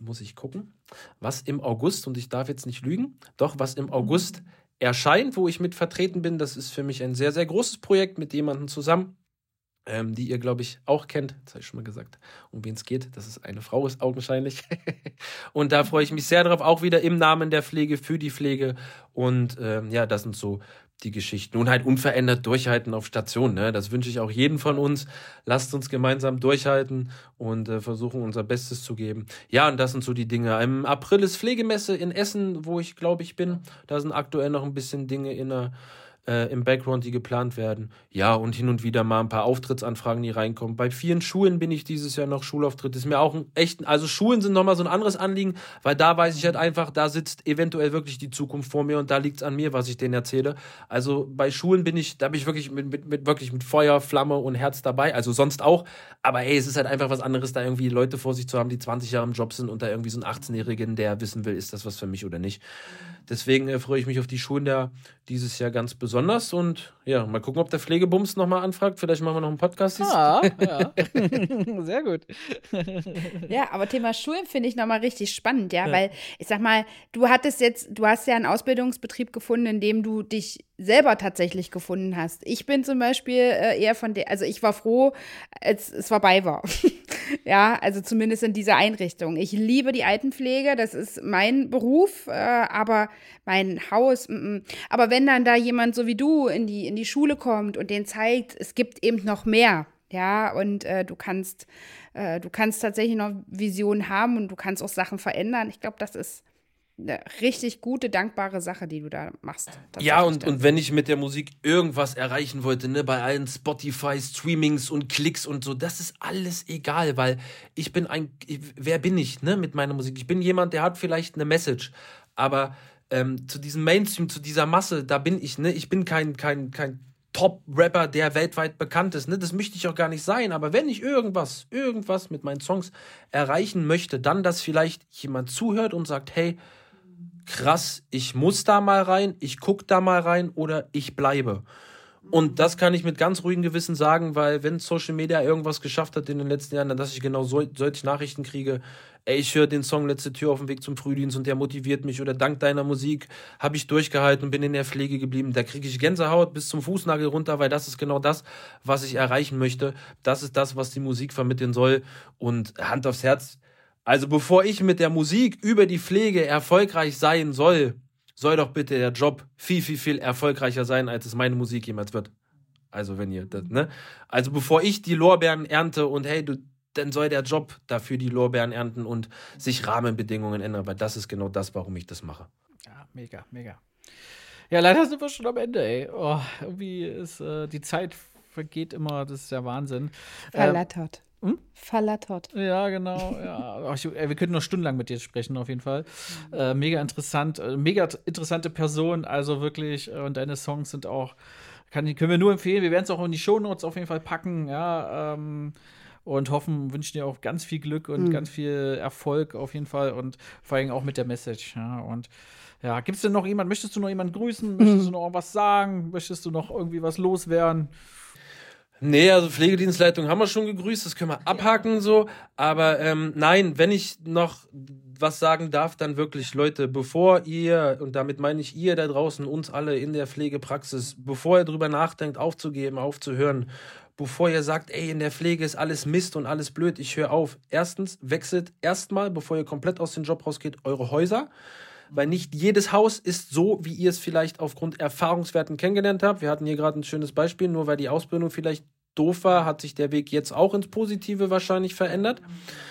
August, und ich darf jetzt nicht lügen, was im August erscheint, wo ich mit vertreten bin. Das ist für mich ein sehr, sehr großes Projekt mit jemandem zusammen, die ihr, glaube ich, auch kennt. Das habe ich schon mal gesagt, um wen es geht. Dass es eine Frau ist, augenscheinlich. Und da freue ich mich sehr drauf, auch wieder im Namen der Pflege, für die Pflege. Und das sind so die Geschichten. Und halt unverändert durchhalten auf Station. Ne? Das wünsche ich auch jedem von uns. Lasst uns gemeinsam durchhalten und versuchen, unser Bestes zu geben. Ja, und das sind so die Dinge. Im April ist Pflegemesse in Essen, wo ich, glaube ich, bin. Da sind aktuell noch ein bisschen Dinge in der im Background, die geplant werden. Ja, und hin und wieder mal ein paar Auftrittsanfragen, die reinkommen. Bei vielen Schulen bin ich dieses Jahr noch Schulauftritt. Ist mir auch also Schulen sind nochmal so ein anderes Anliegen, weil da weiß ich halt einfach, da sitzt eventuell wirklich die Zukunft vor mir und da liegt es an mir, was ich denen erzähle. Also bei Schulen bin ich wirklich mit Feuer, Flamme und Herz dabei. Also sonst auch. Aber es ist halt einfach was anderes, da irgendwie Leute vor sich zu haben, die 20 Jahre im Job sind und da irgendwie so einen 18-Jährigen, der wissen will, ist das was für mich oder nicht. Deswegen freue ich mich auf die Schulen da dieses Jahr ganz besonders und ja, mal gucken, ob der Pflegebums nochmal anfragt. Vielleicht machen wir noch einen Podcast. Ja. Sehr gut. Ja, aber Thema Schulen finde ich nochmal richtig spannend, ja, weil ich sag mal, du hast ja einen Ausbildungsbetrieb gefunden, in dem du dich selber tatsächlich gefunden hast. Ich bin zum Beispiel eher also ich war froh, als es vorbei war. Ja, also zumindest in dieser Einrichtung. Ich liebe die Altenpflege, das ist mein Beruf, aber mein Haus, aber wenn dann da jemand so wie du in die Schule kommt und denen zeigt, es gibt eben noch mehr, ja, und du kannst tatsächlich noch Visionen haben und du kannst auch Sachen verändern. Ich glaube, das ist eine richtig gute, dankbare Sache, die du da machst. Ja, und wenn ich mit der Musik irgendwas erreichen wollte, ne, bei allen Spotify-Streamings und Klicks und so, das ist alles egal, weil wer bin ich, ne, mit meiner Musik? Ich bin jemand, der hat vielleicht eine Message, aber zu diesem Mainstream, zu dieser Masse, da bin ich, ne, ich bin kein Top-Rapper, der weltweit bekannt ist, ne, das möchte ich auch gar nicht sein, aber wenn ich irgendwas mit meinen Songs erreichen möchte, dann, dass vielleicht jemand zuhört und sagt, hey, krass, ich muss da mal rein, ich gucke da mal rein oder ich bleibe. Und das kann ich mit ganz ruhigem Gewissen sagen, weil wenn Social Media irgendwas geschafft hat in den letzten Jahren, dann dass ich genau solche Nachrichten kriege, ey, ich höre den Song Letzte Tür auf dem Weg zum Frühdienst und der motiviert mich oder dank deiner Musik habe ich durchgehalten und bin in der Pflege geblieben. Da kriege ich Gänsehaut bis zum Fußnagel runter, weil das ist genau das, was ich erreichen möchte. Das ist das, was die Musik vermitteln soll und Hand aufs Herz. Also bevor ich mit der Musik über die Pflege erfolgreich sein soll doch bitte der Job viel, viel, viel erfolgreicher sein, als es meine Musik jemals wird. Also wenn ihr das, ne? Also bevor ich die Lorbeeren ernte und hey, dann soll der Job dafür die Lorbeeren ernten und sich Rahmenbedingungen ändern, weil das ist genau das, warum ich das mache. Ja, mega, mega. Ja, leider sind wir schon am Ende, ey. Oh, irgendwie ist die Zeit vergeht immer, das ist der Wahnsinn. Verlattert. Verlattert. Ja, genau. Ja. Wir könnten noch stundenlang mit dir sprechen, auf jeden Fall. Mega interessante Person, also wirklich. Und deine Songs sind auch, können wir nur empfehlen. Wir werden es auch in die Shownotes auf jeden Fall packen, ja. Und wünschen dir auch ganz viel Glück und ganz viel Erfolg auf jeden Fall und vor allem auch mit der Message, ja. Und ja, möchtest du noch jemanden grüßen? Möchtest du noch was sagen? Möchtest du noch irgendwie was loswerden? Nee, also Pflegedienstleitung haben wir schon gegrüßt, das können wir abhaken so, aber nein, wenn ich noch was sagen darf, dann wirklich, Leute, bevor ihr, und damit meine ich ihr da draußen, uns alle in der Pflegepraxis, bevor ihr drüber nachdenkt, aufzugeben, aufzuhören, bevor ihr sagt, ey, in der Pflege ist alles Mist und alles blöd, ich höre auf. Erstens, wechselt erstmal, bevor ihr komplett aus dem Job rausgeht, eure Häuser. Weil nicht jedes Haus ist so, wie ihr es vielleicht aufgrund Erfahrungswerten kennengelernt habt. Wir hatten hier gerade ein schönes Beispiel, nur weil die Ausbildung vielleicht doof war, hat sich der Weg jetzt auch ins Positive wahrscheinlich verändert.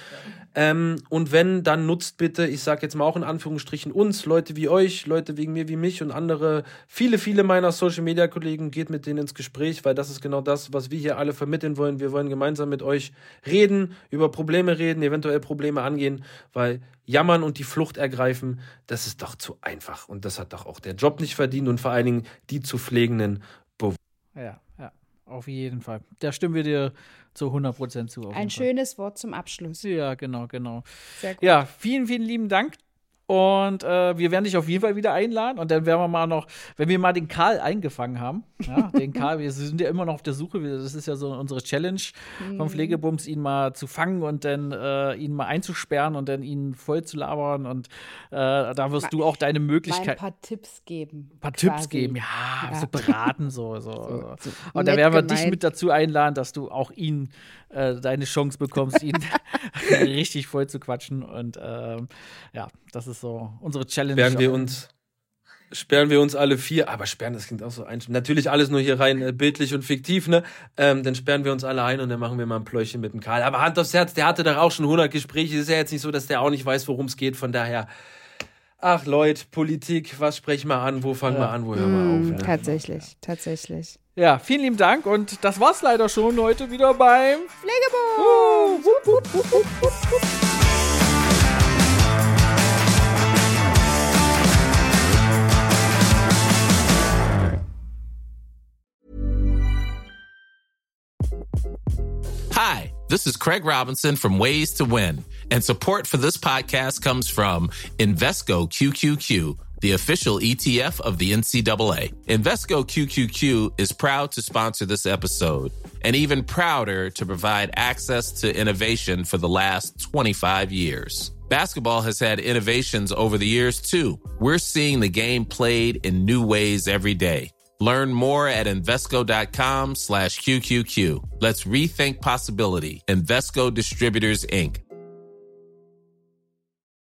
Und wenn, dann nutzt bitte, ich sage jetzt mal auch in Anführungsstrichen uns, Leute wie euch, Leute wegen mir wie mich und andere, viele meiner Social-Media-Kollegen, geht mit denen ins Gespräch, weil das ist genau das, was wir hier alle vermitteln wollen. Wir wollen gemeinsam mit euch reden, über Probleme reden, eventuell Probleme angehen, weil jammern und die Flucht ergreifen, das ist doch zu einfach und das hat doch auch der Job nicht verdient und vor allen Dingen die zu Pflegenden. Ja, auf jeden Fall. Da stimmen wir dir zu 100% zu. Ein schönes Wort zum Abschluss. Ja, genau. Sehr gut. Ja, vielen, vielen lieben Dank. Und wir werden dich auf jeden Fall wieder einladen. Und dann werden wir mal noch, wenn wir mal den Karl eingefangen haben, ja, den Karl, wir sind ja immer noch auf der Suche, das ist ja so unsere Challenge vom Pflegebums, ihn mal zu fangen und dann ihn mal einzusperren und dann ihn voll zu labern. Und da wirst du auch deine Möglichkeit. Ein paar Tipps geben. Ja, so beraten, so. Und da werden wir dich mit dazu einladen, dass du auch ihn deine Chance bekommst, ihn richtig voll zu quatschen. Und ja, das ist so unsere Challenge. Sperren wir uns alle 4, aber sperren, das klingt auch so ein. Natürlich alles nur hier rein bildlich und fiktiv, ne? Dann sperren wir uns alle ein und dann machen wir mal ein Pläuschen mit dem Karl. Aber Hand aufs Herz, der hatte doch auch schon 100 Gespräche. Ist ja jetzt nicht so, dass der auch nicht weiß, worum es geht. Von daher Ach Leute, Politik, was sprechen wir an, wo fangen wir an, wo hören wir auf? Ja. Tatsächlich. Ja, vielen lieben Dank und das war's leider schon heute wieder beim Pflegebund! Wupp, wupp, wupp, wupp, wupp, wupp. Hi, this is Craig Robinson from Ways to Win, and support for this podcast comes from Invesco QQQ, the official ETF of the NCAA. Invesco QQQ is proud to sponsor this episode, and even prouder to provide access to innovation for the last 25 years. Basketball has had innovations over the years, too. We're seeing the game played in new ways every day. Learn more at Invesco.com/QQQ. Let's rethink possibility. Invesco Distributors, Inc.